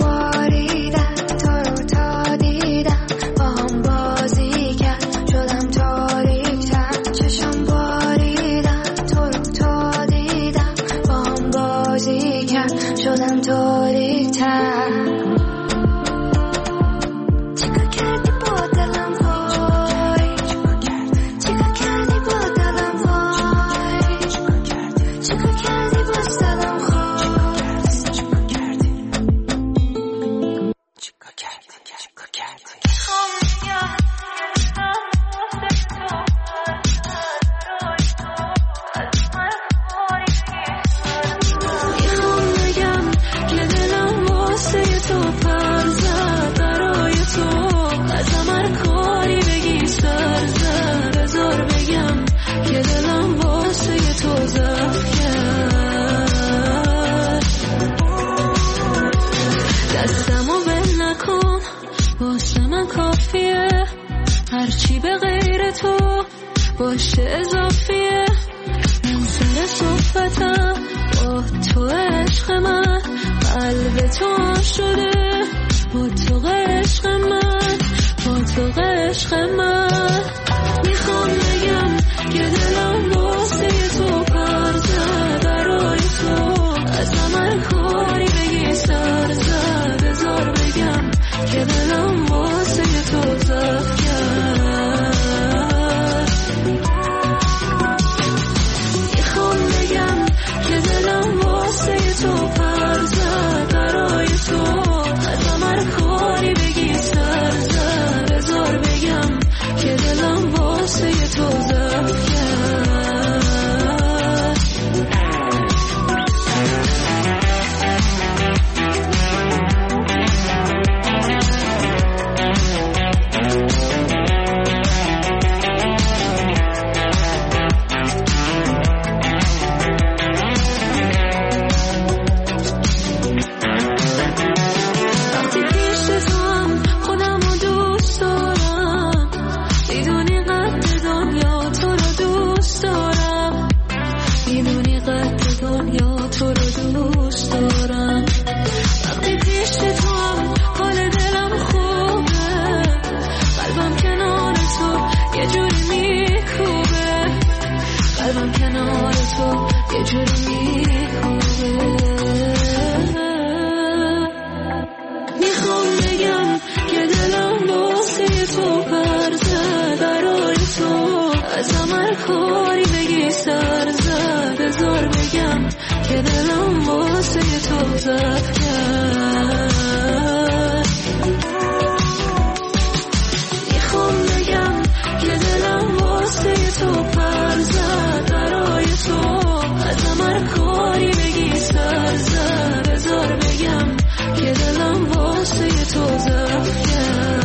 شدم تاریک‌تر. چیکار کردی با دلم وای، چیکار کردی با دلم وای، چیکار کردی با دلم خواست، چیکار کردی، چیکار کردی، چیکار کردی. هرچی به غیر تو باشه اضافیه. من سر صحبتم با تو عشق من، قلب تو شده با تو عشق من، با تو عشق من. میخوام بگم که دلم واسه تو پر زد، برای تو از من کاری بگی سر زد. بذار بگم که دلم واسه تو زد کرد. میخوام بگم که دلم واسه تو پر زد، برای تو از من کاری بگی سر زد. بذار بگم که دلم واسه تو زد کرد. کاری بگی سر زد بذار بگم که دلم واسه تو زد کرد. میخوام بگم که دلم واسه تو پر زد برای تو ازم هر کاری بگی سر زد بذار بگم که دلم واسه تو زد کرد.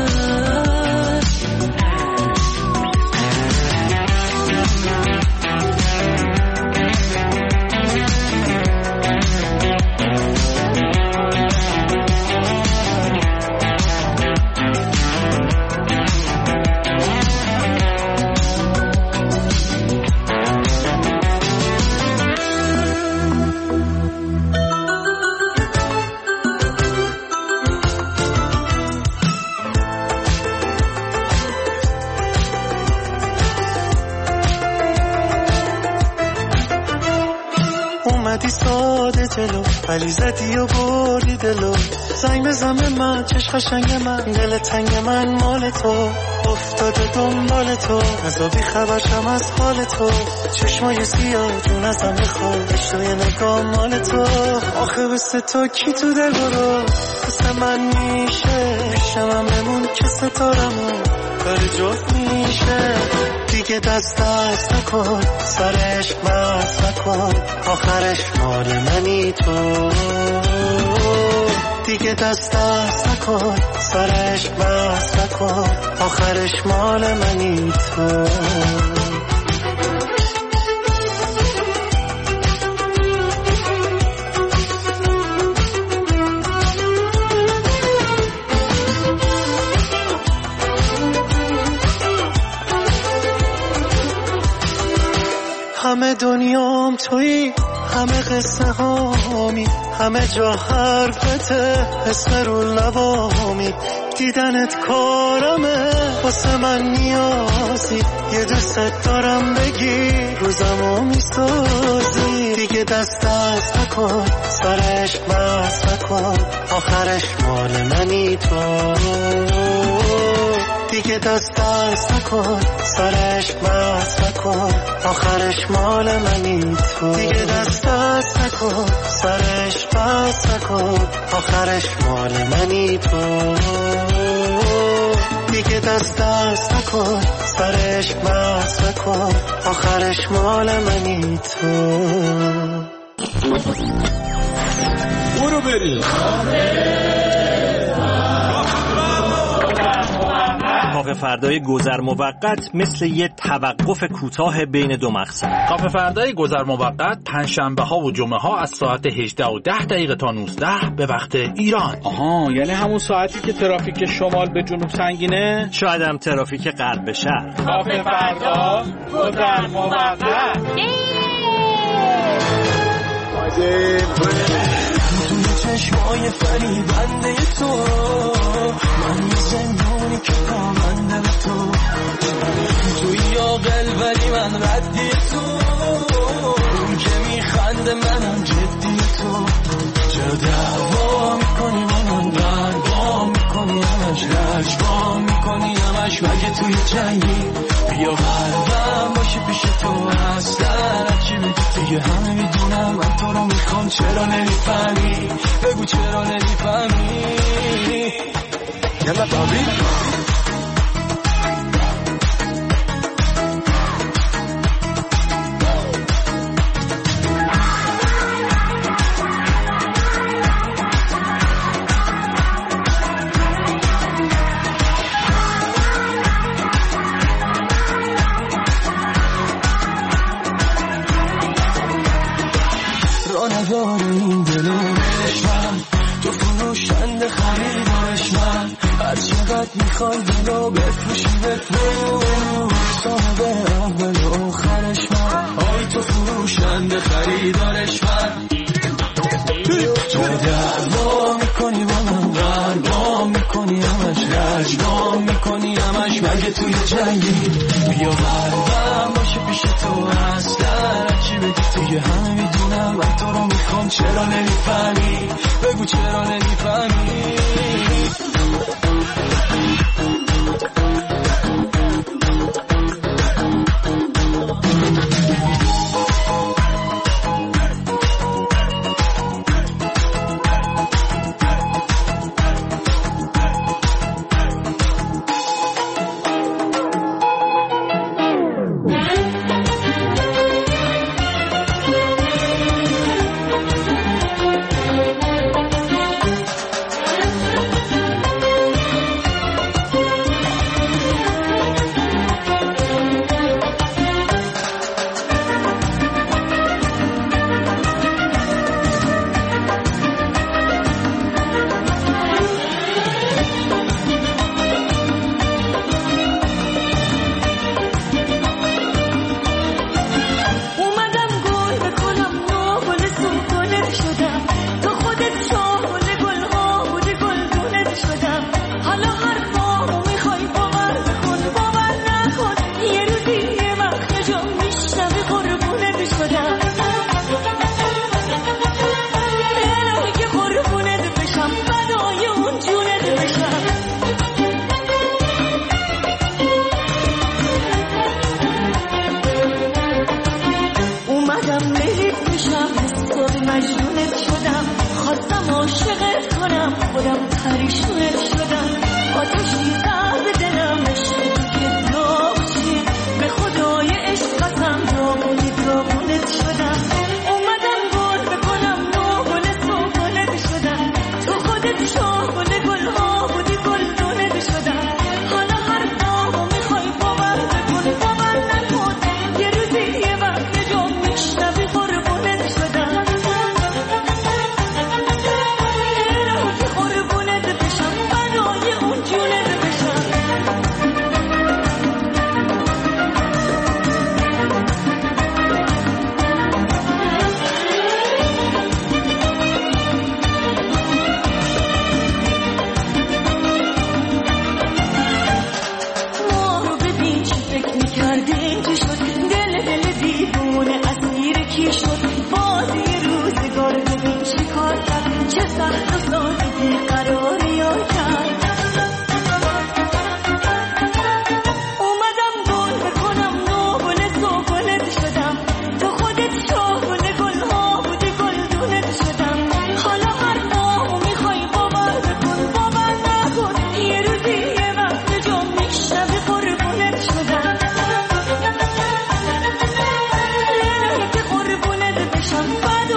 اومدی ساده جلو ولی زدی و بردی دلو. زنگ بزن به من چش قشنگ من دل تنگ من مال تو. افتاده دنبال تو نزا بی خبرشم از حال تو. چشمای سیاه جون ازم میخواد اشتای نگاه مال تو. آخه بسه تو کی تو دل برو بسه من میشه پیشم هم بمون که ستارمون داره جفت میشه. دیگه دست دست نکن سرش مست نکن آخرش مال منی تو. دیگه دست دست نکن سرش مست نکن آخرش مال منی تو. همه دنیام تویی همه قصه هامی همه جا حرفته اسم رو لبامی. دیدنت کارمه واسه من نیازی یه دوست دارم بگی روزمو میسازی. دیگه دست دست نکن سرش مست نکن آخرش مال منی تو. دیگه دست دست نکن سرش مست نکن آخرش مال منی تو. دیگه دست دست نکن سرش مست نکن آخرش مال منی تو. دیگه دست دست نکن سرش مست نکن آخرش مال منی تو. برو بریم کافه فردای گذر موقت مثل یه توقف کوتاه بین دو مقصد. کافه فردای گذر موقت پنجشنبه ها و جمعه ها از ساعت هجده و ده دقیقه تا نوزده به وقت ایران. آها یعنی همون ساعتی که ترافیک شمال به جنوب سنگینه، شاید هم ترافیک غرب به شرق. کافه فردا گذر موقت. چشمای فریبنده تو من یه زندانی که کامنده به تو. توی عاقل ولی من ردی تو. اون که میخنده منم جدی تو. چرا دعوا میکنی منم دعوا میکنی همش رجوا میکنی همش مگه توی جنگی بیا قلبم باشه پیش تو اصلا چی بگی دیگه همه میدونم من تو رو میخوام چرا نمیفهمی بگو چرا نمیفهمی. یلا بابی نداره این دلش من تو فروشنده خریدارش من هر چقدر میخوای دلو بفروشی بفروش صاحب اول و آخرش من آی تو فروشنده خریدارش من. تو دعوا میکنی با من قربا میکنی همش رجبا میکنی همش مگه توی جنگی بیا قلبم باشه پیش تو اصلا چی بگی دیگه همه میدونم من تو رو میخوام چرا نمیفهمی بگو چرا نمیفهمی.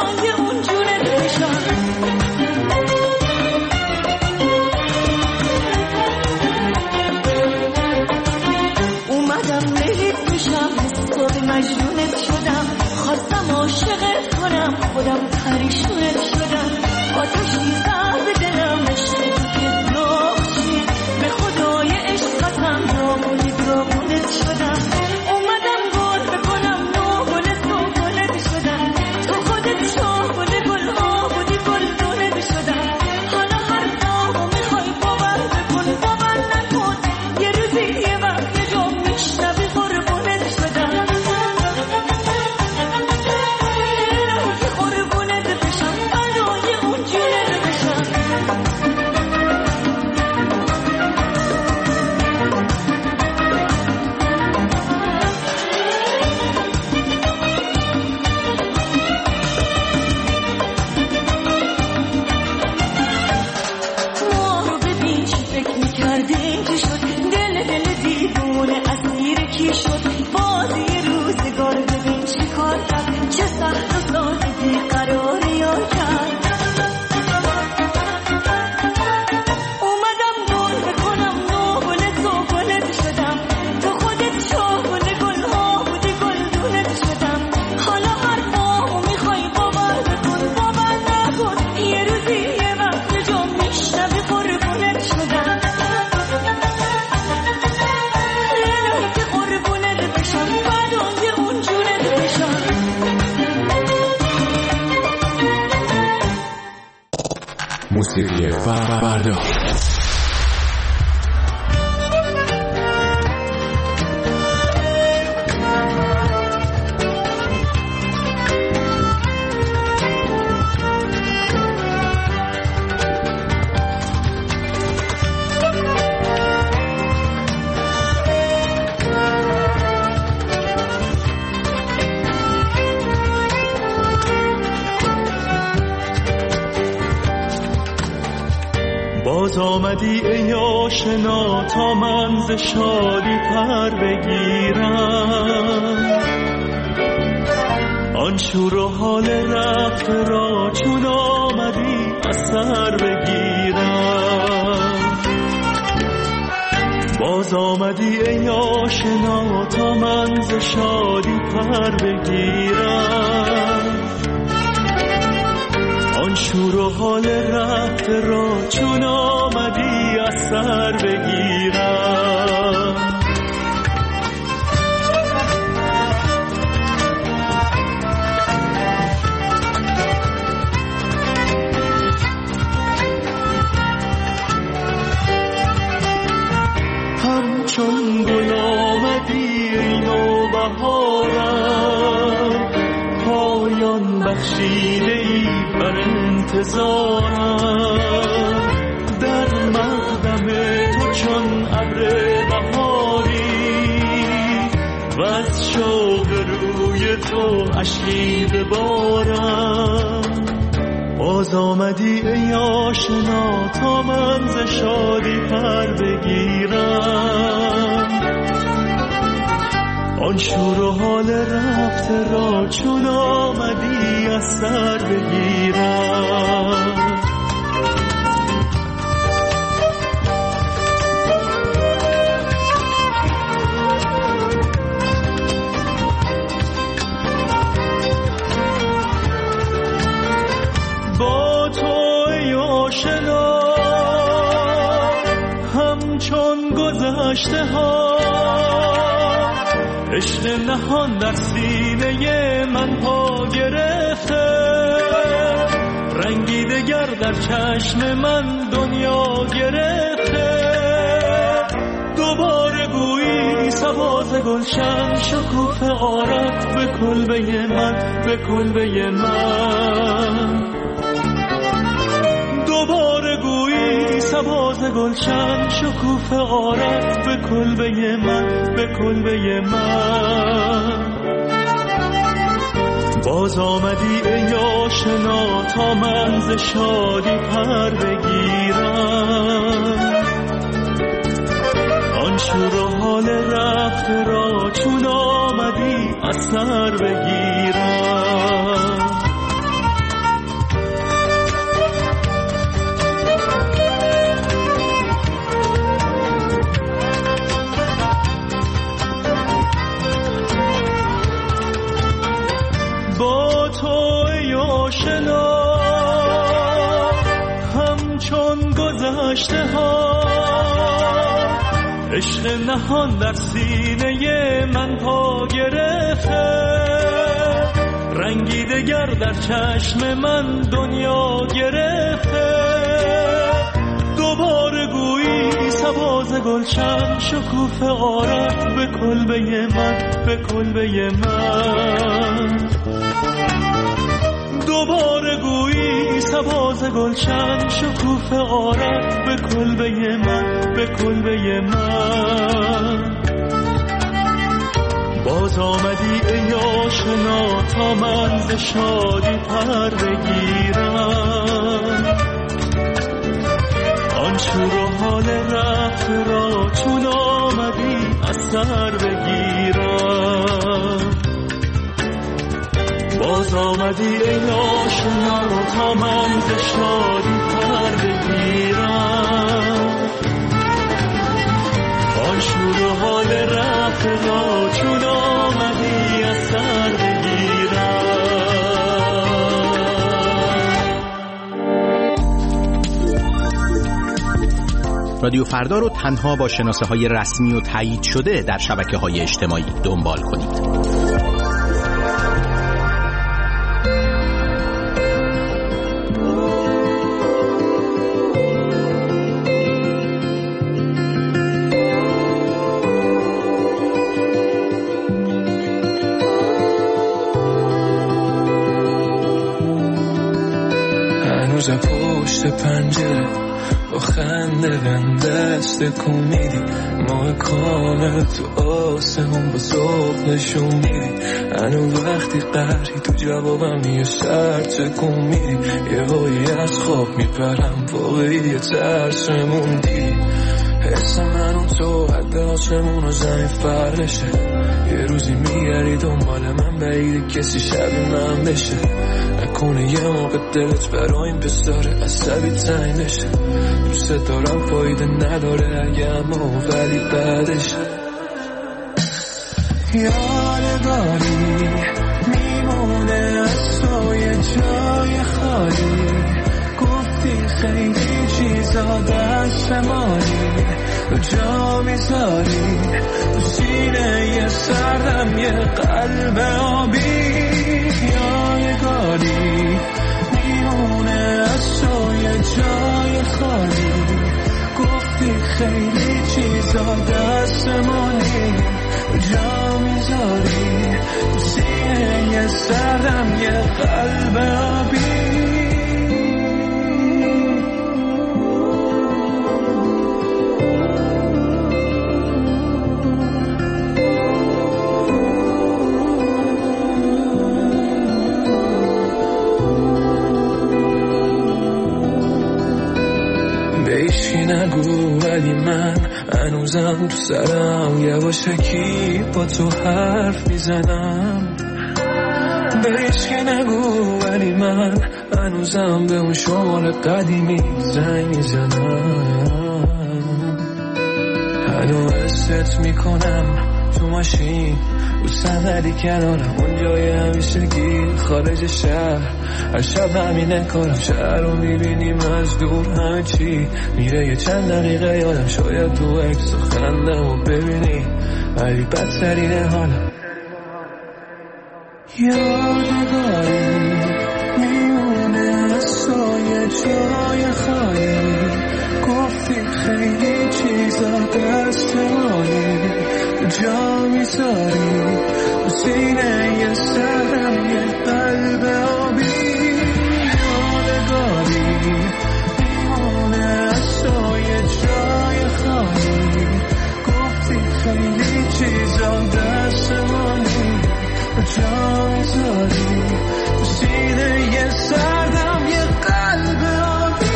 فدای اون جونت بشم. اومدم لیلیت بشم، حساب مجنونت شدم، خواستم عاشقت کنم، خودم پریشونت شدم. آتشی زهر به دلم عشق که داغشی، به خدای عشق قسم داغونی داغونت شدم. اومدم گل بکنم ناگل تو گلت شدم، تو خودت شاگل گل ها بودی گل دونت شدم. حالا هر داغو میخوای باور بکن باور نکن، یه روزی یه وقت یه جا میشنوی قربونت شدم. که قربونت بشم برای اون جونت بشم. ما رو ببین چی فکر میکردیم که شد، دل دل دیوونه اسیر کی شد. بازی روزگار ببین چی کار کرد، چه سخت و سادگی قرار یار کرد. اومدم گل بکنم ناگل تو گلت شدم، تو خودت شاگل گل ها بودی گل دونت شدم. حالا هر باهو میخوای باور بکن باور نکن، یه روزی یه وقت یه جا میشنوی قربونت شدم. الهی که قربونت بشم فدای اون جونت بشم. موسیقی فردا. باز آمدی ای آشنا تا من ز شادی پر بگیرم، آن شور و حال رفت را چون آمدی از سر بگیرم. باز آمدی ای آشنا تا من ز شادی پر بگیرم، آن شور و حال رفت را چون آمدی از سر بگیرم. همچون گل آمدی ای نوبهارم، پایان بخشیده ای بر انتظارم. در مقدم تو چون ابر بهاری و از شوق روی تو اشکی ببارم. باز آمدی ای آشنا تا من ز شادی پر بگیرم، آن شور و حال رفته را چون آمدی از سر بگیرم. با تو ای آشنا همچون گذشته ها، عشق نهان در سینه من پا گرفته، رنگی دگر در چشم من دنیا گرفته. دوباره گویی سباز گلشن شکوفه آرد به کلبه من به کلبه من. دوباره گویی سباز گلشن شکوفه آرد به کلبه من به کلبه من. باز آمدی ای آشنا تا من ز شادی پر بگیرم، آن شور و حال رفته را چون آمدی از سر بگیرم. گذشته ها، عشق نهان در سینه من پا گرفته، رنگی دگر در چشم من دنیا گرفته. دوباره گویی سباز گلشن شکوفه آرد به کلبه من، به کلبه من. دوباره گویی سباز گلشن شکوفه آرد به کلبه من، به کلبه من. باز آمدی ای آشنا تا من ز شادی پر بگیرم، آن شور و حال رفت را چون آمدی از سر بگیرم. باز آمدی ای آشنا تا من ز شادی پر بگیرم، آن شور و حال رفت را چون آمدی از سر بگیرم. رادیو فردا رو تنها با شناسه های رسمی و تایید شده در شبکه های اجتماعی دنبال کنید. هنوز پشت پنجره با خنده بهم دست کمیدی، ماه کامل تو آسمون با ذوق نشون میدی. هنوز وقتی قهری تو جوابم یه سر تکون میدی، یه وایی از خواب میپرم واقعی یه ترسمون دیدی. حس من و تو حد آسمون و زمین فرقشه، یه روزی میگردی دنبال من بعید کسی شبیه من بشه. نکنه یه موقع دلت برای این پسر عصبی تنگ نشه، دوست دارم فایده نداره اگه اما ولی بعدش یادگاری میمونه از تو یه جای خالی. گفتی خیلی چیزا دست مالی و جا میذاری تو سینه یه سردم یه قلب آبی. یادگاری میمونه از تو یه جای خالی. گفتی خیلی چیزا دست مالی و جا میذاری تو سینه یه سردم یه قلب آبی. نگو ولی من هنوزم تو سرم یواشکی با تو حرف میزنم. بهش که نگو ولی من هنوزم به اون شمال قدیمی زنگ میزنم. هنوز حست میکنم تو ماشین رو صندلی کنارم، اون جای همیشگی خارج شهر. هر شب همینه کارم، شهر رو میبینیم از دور همه چی میره یه چند دقیقه یادم. شاید تو عکس و خندم و ببینی ولی بدترینه حالم. یادگاری میمونه از تو یه جای خالی. گفتی خیلی چیزا دست مالی و جا میذاری تو سینه یه سردم یه قلب آبی. یادگاری میمونه از تو یه جای خالی. گفتی خیلی چیزا دست مالی و جا میذاری تو سینه یه سردم یه قلب آبی.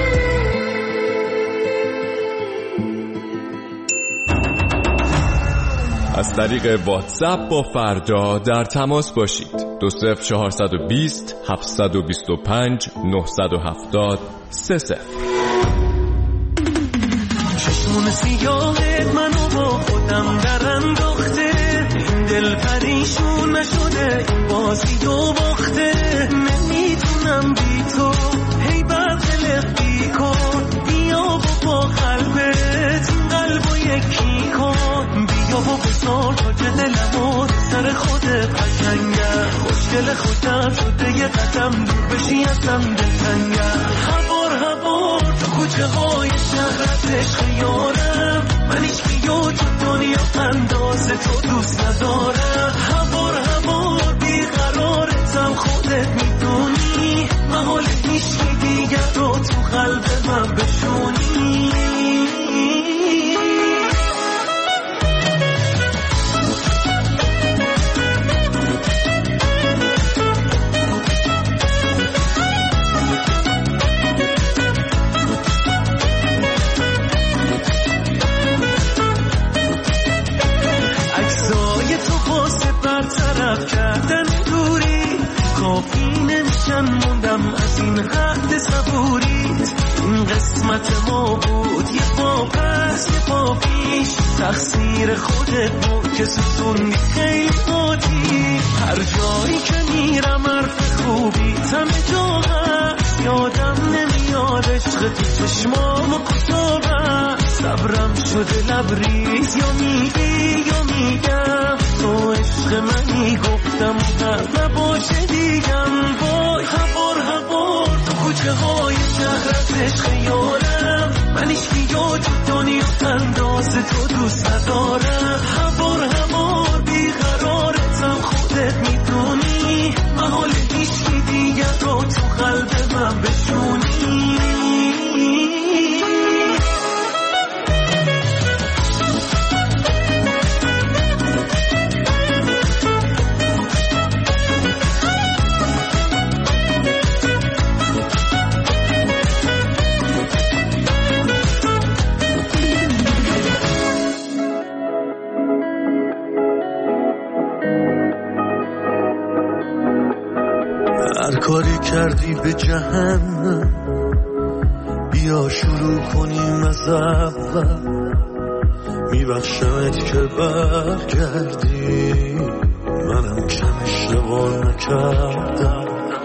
از طریق واتساپ با فردا در تماس باشید. دو صفر چهارصد و بیست هفتصد و بیست و پنج نهصد و هفتاد سه صفر. چشمون سیاهت منو با خودم در انداخته، این دل پریشون نشده این بازی و باخته. نمیتونم بی تو هی برقلق بی کن بیا قشنگم، خوشگل خودم شده یه قدم دور بشی ازم دلتنگم. هوار هوار تو کوچه های شهرت عشق یارم، من هیچ بیو تو دنیا انداز تو دوست ندارم. هوار هوار بیقرارتم خودت میدونی، محال هیچی دیگر رو تو قلب من بشونی. موندم از این حد صبوریت، این قسمت ما بود یه پا پس یه پا پیش، تقصیر خودت بود که ستون خیلی بودی. هر جایی که میرم حرف خوبی همه جا هست، یادم نمیاد عشق تو چشمام کتابم. صبرم شده لبریز یا میگی یا میگم، تو عشق منی گفتم و نباشه دیگم. وای هوار هوار تو کوچه های شهرت عشق یارم، من هیچ بیو تو دنیا انداز تو دوست ندارم. هوار هوار بیقرارتم خودت میدونی، محال هیچی دیگر رو تو قلب من بشونی. کاری کردی به جهنم، بیا شروع کنیم از اول. میبخشمت که برگردی، منم کم اشتباه نکردم.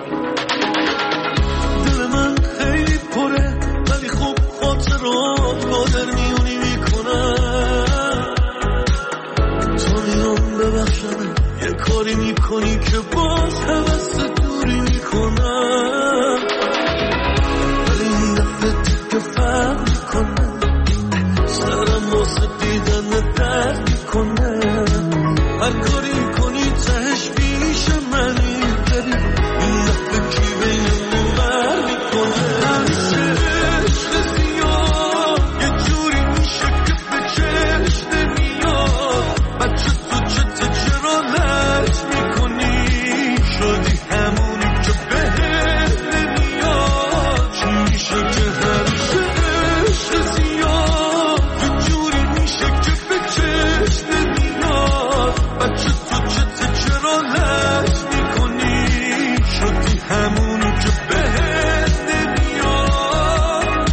دل من خیلی پره ولی خوب خاطرات قادر میونی میکنم. تو میام ببخشم یه کاری میکنی که باز حوست دوری میکنم، ولی این دفعه دیگه فرق میکنم. سرم واسه دیدن درد میکنه، هر کاری میکنی تهش پیش منی داری. این دفعه کی بینمون بر میکنه. همیشه عشق زیاد یه جوری میشه که به چشم نمیاد. بچه تو چته چرا لج میکنی، شدی همونی که بهت نمیاد. چی میشه که همیشه عشق زیاد یه جوری میشه که به چشم نمیاد. بچه تو چته چرا لج میکنی، شدی همونی که بهت نمیاد.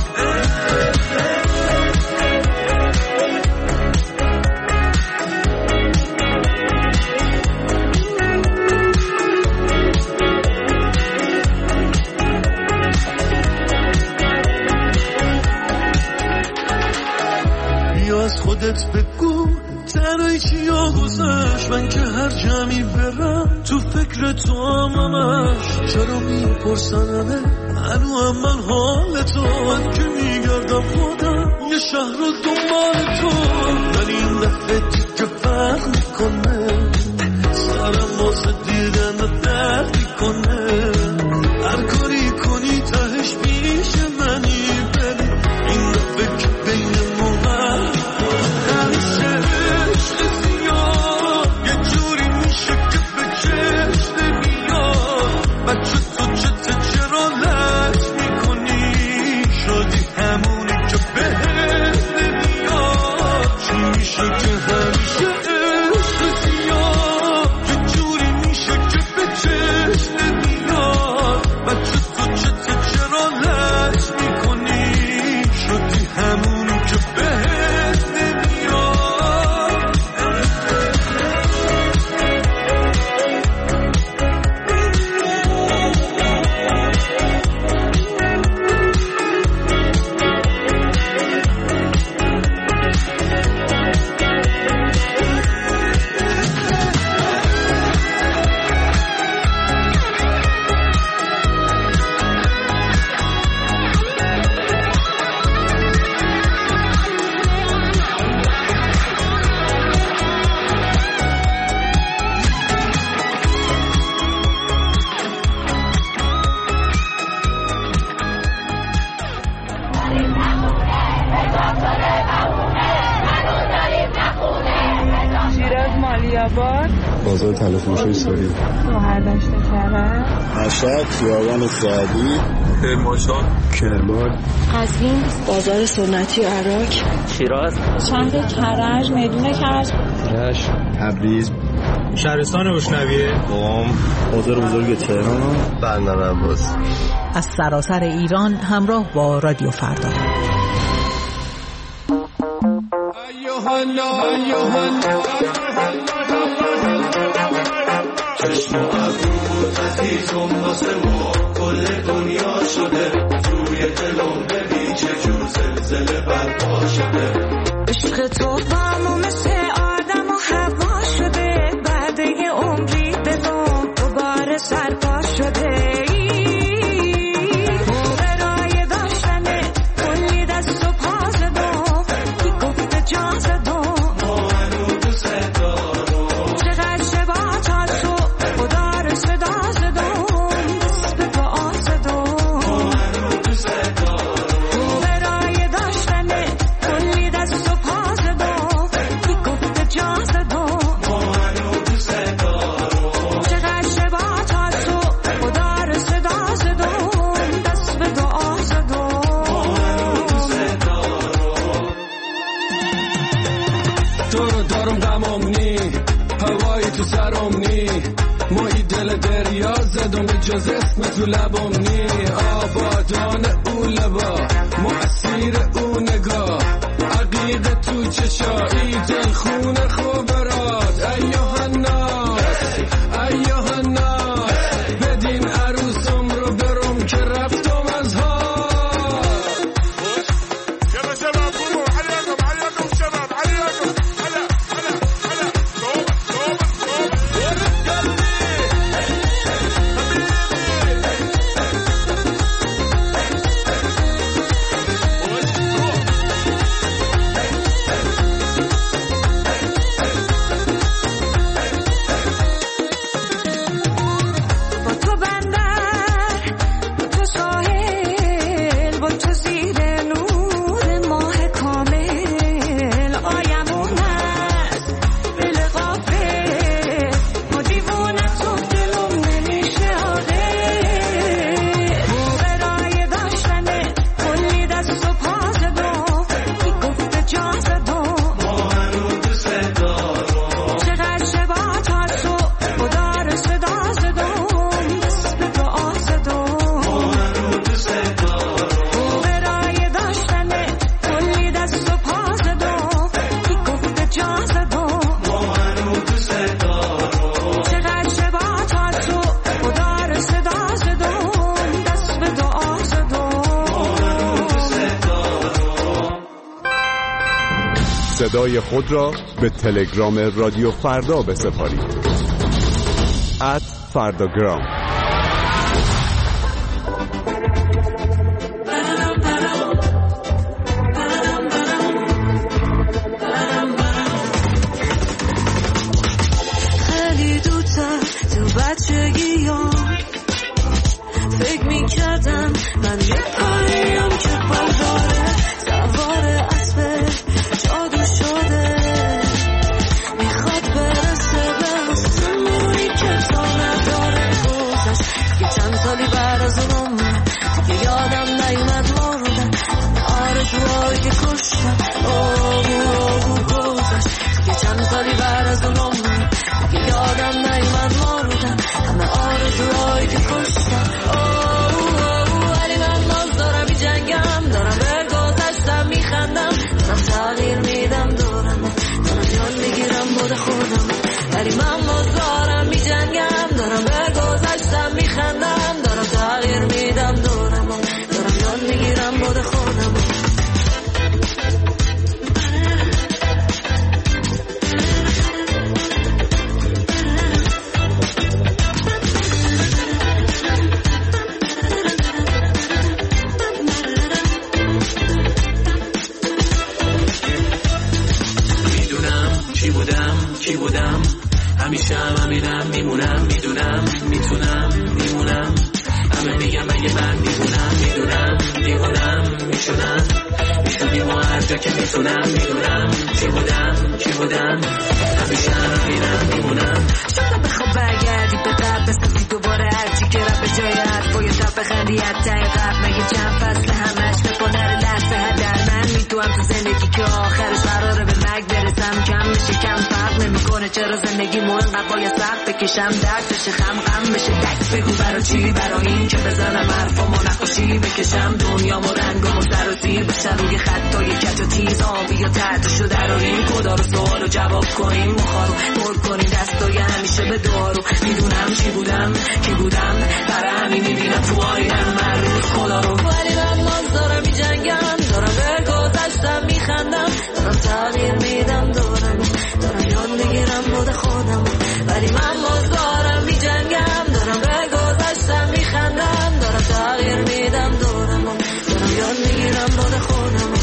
بیا از خودت بگو تنهایی چیا گذشت. من که هر جمعی برم تو فکر تو هم همش. چرا میپرسن همه هنو هم من حال تو، من که میگردم خودم یه شهر رو دنبال تو. ولی این دفعه دیگه فرق میکنه، سرم واسه دیدن درد میکنه. هر کاری کنی تهش پیش منی بری، این دفعه که بینمون بر میکنه. همیشه عشق زیاد یه جوری میشه که به چشم نمیاد. بچه تو چته چرا لج میکنی، شدی همونی که بهت نمیاد. چی میشه که همیشه عشق زیاد یه جوری میشه که به چشم نمیاد. بچه آباد، بازار تلفروشی ساری، شهردشت کرج، مشهد، خیابان سعدی، کرمانشاه، کرمان، قزوین، بازار سنتی عراق، شیراز، شهر کرج، میدون کرج، رشت، تبریز، شهرستان روشنویه، قم، بازار بزرگ تهران، بندر عباس. از سراسر ایران همراه با رادیو فردا. چشم و ابرو عزیزم واسه ما کل دنیا شده، توی دلم ببین چه جور زلزله برپا شده. عشق تو با مثل آدم و هوا شده، بعد یه عمری به دم دوباره سرپا شده. برای داشتن کلی دست و پا زدم، کی گفته جا زدم، ما هنو دوست دارم. چقدر شبا تا تو خدا رو صدا زدم، دست به دعا زدم، ما هنو دوست دارم. برای داشتن کلی دست و پا زدم، کی گفته جا زدم، ما هنو دوست دارم. چقدر شبا تا تو خدا رو صدا زدم، دست به دعا زدم، ما هنو دوست دارم. تو رو دارم غمم نی، هوایی تو سرم نی، مایی دل دریا زدم به جز اسم تو لبم نی. آبادان او لبا، مؤثیر او نگاه، عقیده تو چشایی، دل خونه خوبرات. ایوه الناس ایوه الناس، بدین عروسم رو برم که رفتم از ها. يلا شباب قولوا حياكم حياكم شباب حياكم. هلا هلا هلا توبة توبة توبة با تو بندر، با تو ساحل، با تو زیر نور ماه کامل. آیمون است دل غافل، ما دیوونه تو دلم نمیشه عاقل. برای داشتن کلی دست و پا زدم، کی گفته جا زدم، ما هنو دوست دارم. چقدر شبا تا تو خدا رو صدا زدم، دست به دعا زدم، ما هنو دوست دارم. برای داشتن کلی دست و پا زدم، کی گفته جا زدم، ما هنو دوست دارم. چقدر شبا تا تو خدا رو صدا زدم، دست به دعا زدم، ما هنو دوست دارم. صدای خود را به تلگرام رادیو فردا بسپارید. ات فرداگرام. خیلی دوتا تو بچگیام فکر میکردم من یه پریم که پل داره، سوار اسب جادو شده، میخواد برسه به آسمونی که تا نداره. گذشت دیگه چند سالی بعد از اونم، دیگه یادم نیومد مردم آرزوهایی که کشتم. آهو آهو گذشت دیگه چند سالی بعد از اونم، دیگه یادم نیومد مردم همه آرزوهایی که کشتم. آهو آهو ولی من باز جا که میتونم میدونم چی بودم چی بودم همیشه همینم میمونم. شاید بخواب برگردی به قبل بسازی دوباره هرچی که رب به جای حرف با یه تب بخندی حتی قبل مگه چند فصل همش نکنه لحظه هدر من میدونم تو زندگی که آخرش قراره به مرگ برسم کم میشه کم فرق نمیکنه چرا زندگی مو اینقدر باید سخت بکشم درد بشه خم غم بشه دست بگو برای چی برای این که بزنم حرفامو نقاشی بکشم دنیامو رنگامو سر و تیر بشن روی خطای کج و تیز آبی و تحتشو دراریم کدا رو سوالو جواب کنیم مخارو پر کنیم دستای همیشه به دارو میدونم چی بودم کی بودم برای همین میبینم تو آینم هر روز خدا رو ولی من باز دارم میجنگم دارم به گذشتم میخندم دارم تغییر میدم دارم دارم یاد میگیرم بود خودم ولی من باز دارم میجنگم دارم به گذشتم میخندم دارم تغییر میدم دارم دارم یاد میگیرم بود خودم.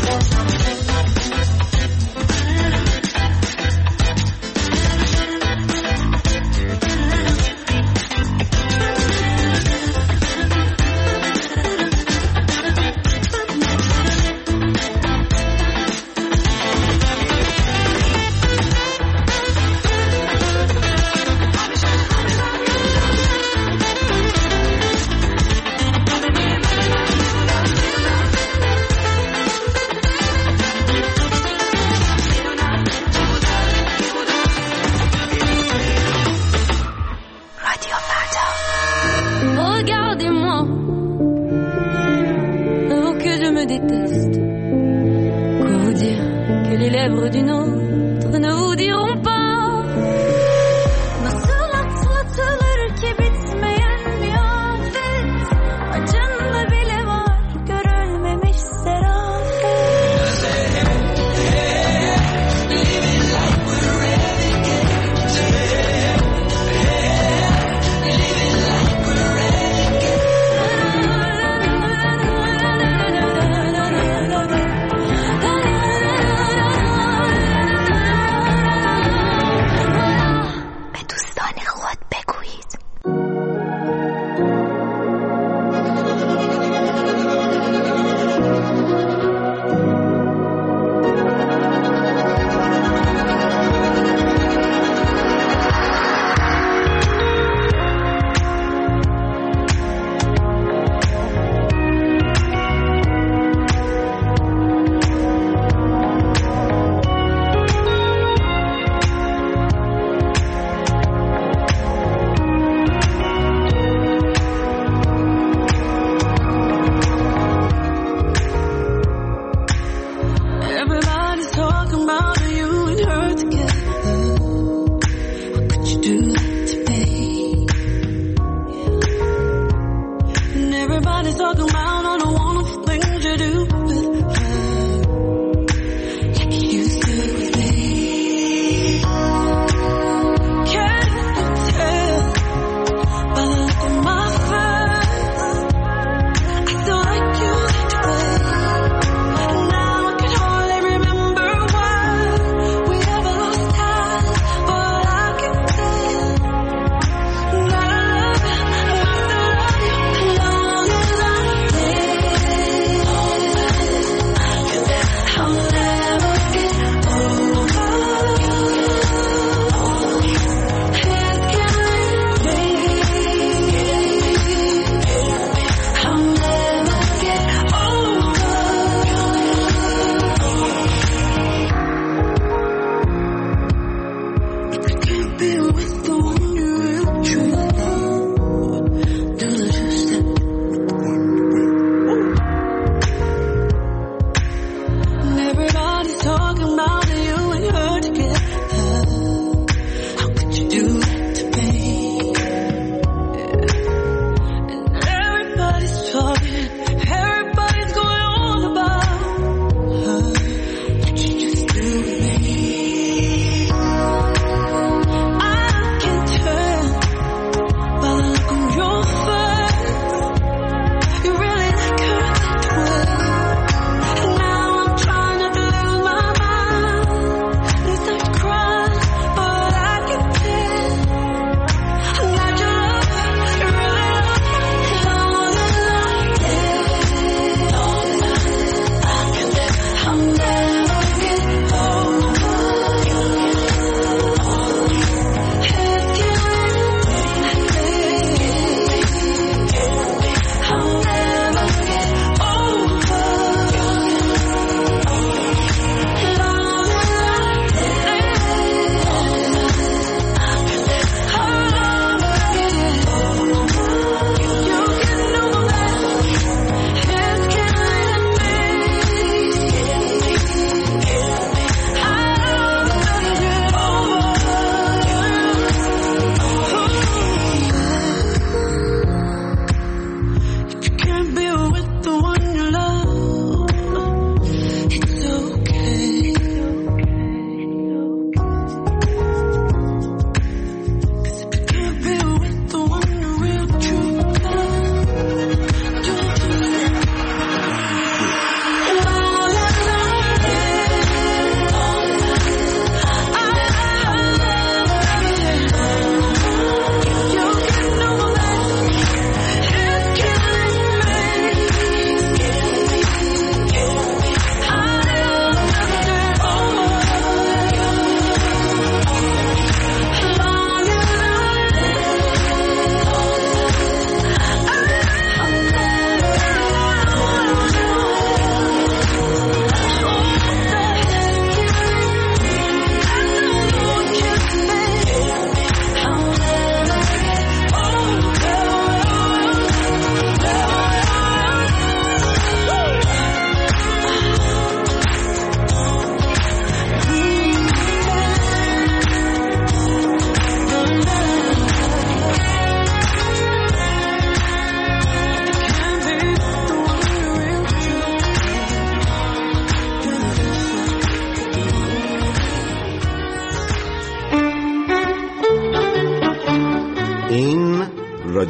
Yeah.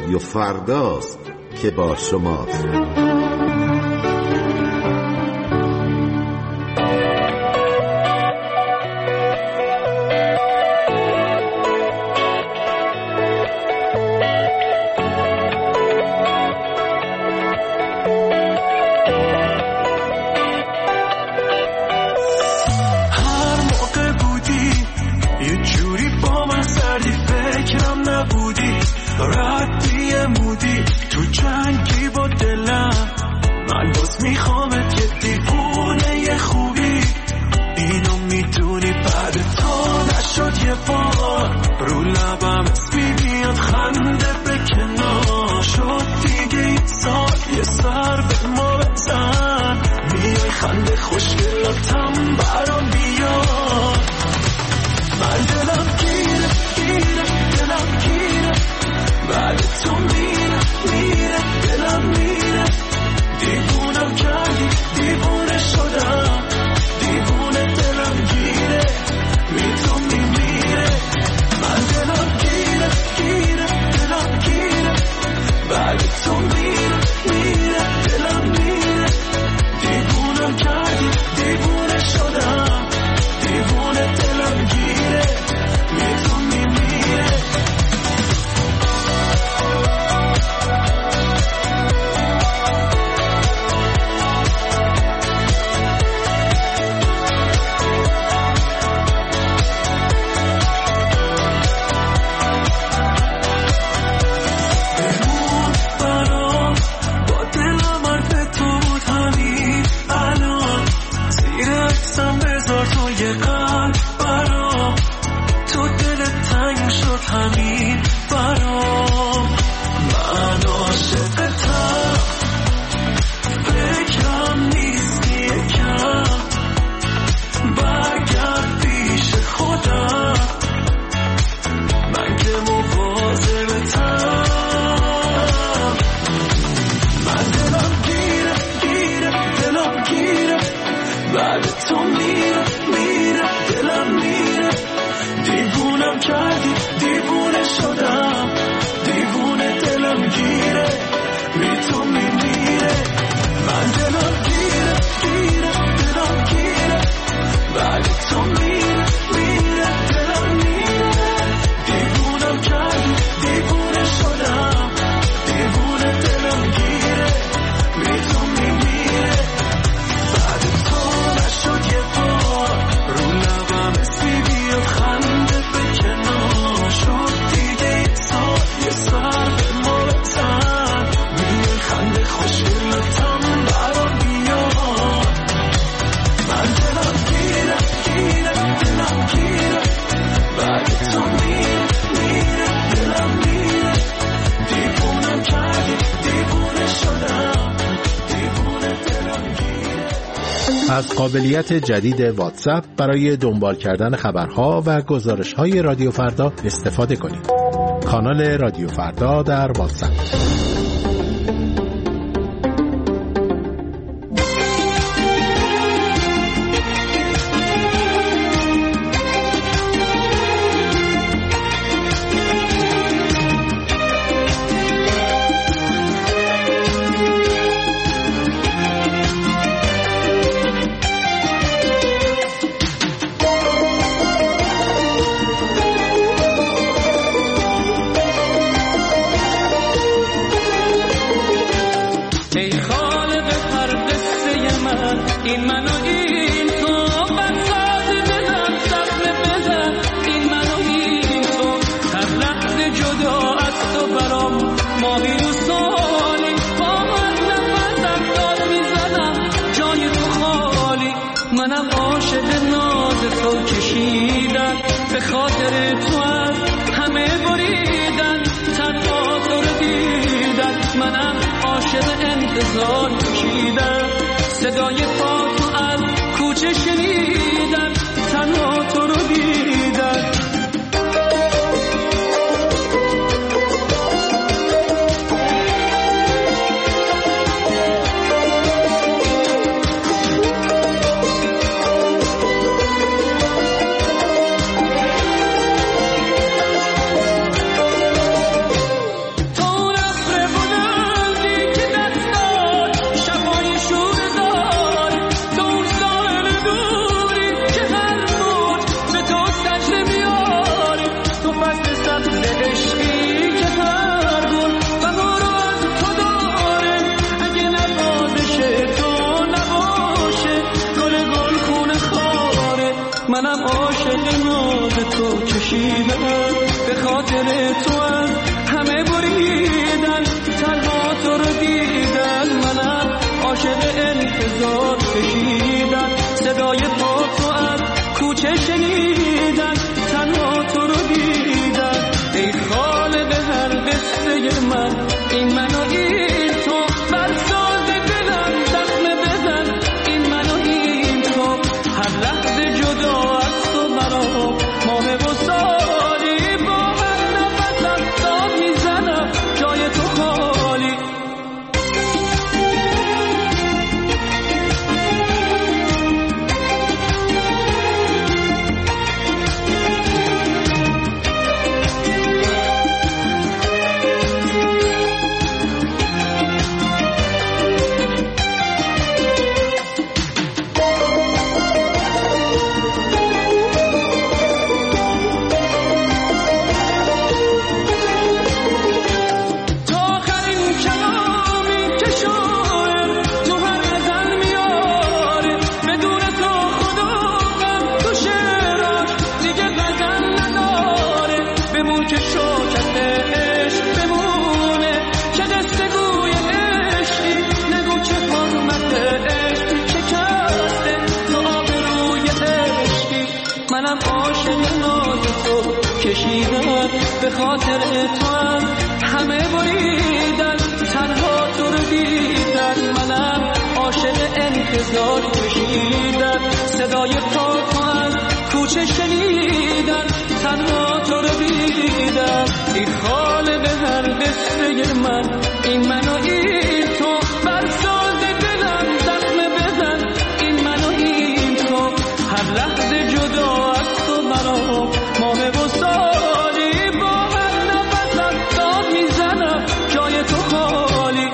رادیو فرداست که با شماست. از قابلیت جدید واتساپ برای دنبال کردن خبرها و گزارش‌های رادیو فردا استفاده کنید. کانال رادیو فردا در واتساپ. تو تو کشیدم، به خاطر تو از همه بریدن، تنها تو رو دیدن، منم عاشق انتظار کشیدن، صدای پا تو از کوچه شنیدن، تنها تو رو دیدن. ای خالق هر قصه من، این من و این تو، برساز دلم زخم بزن، این من و این تو، هر لحظه جدا از تو برام ماه و سالی، با هر نفسم داد میزنم جای تو خالی. کشیدن، به خاطر تو هم همه بریدن، تنها تو رو دیدن، منم عاشق انتظار کشیدن، صدای پا تو از کوچه شنیدن، تنها تو رو دیدن. ای خالق هر قصه من، این من و این تو، برساز دلم زخم بزن، این من و این تو، هر لحظه جدا از تو برام ماه و سالی، با هر نفسم داد میزنم جای تو خالی.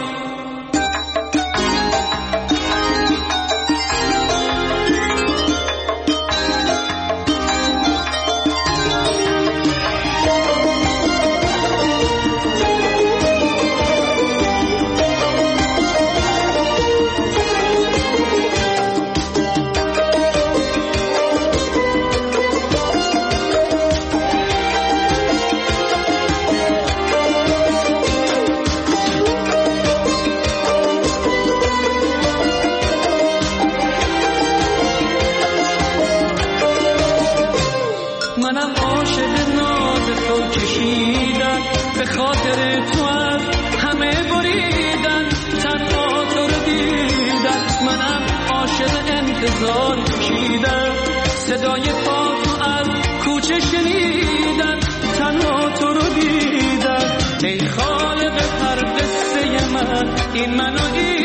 منم عاشق ناز تو کشیدن، به خاطر تو از همه بریدن، تنها تو رو دیدن، منم عاشق انتظار کشیدن، صدای پا تو از کوچه شنیدن، تنها تو رو دیدن. ای خالق هر قصه من، این من و این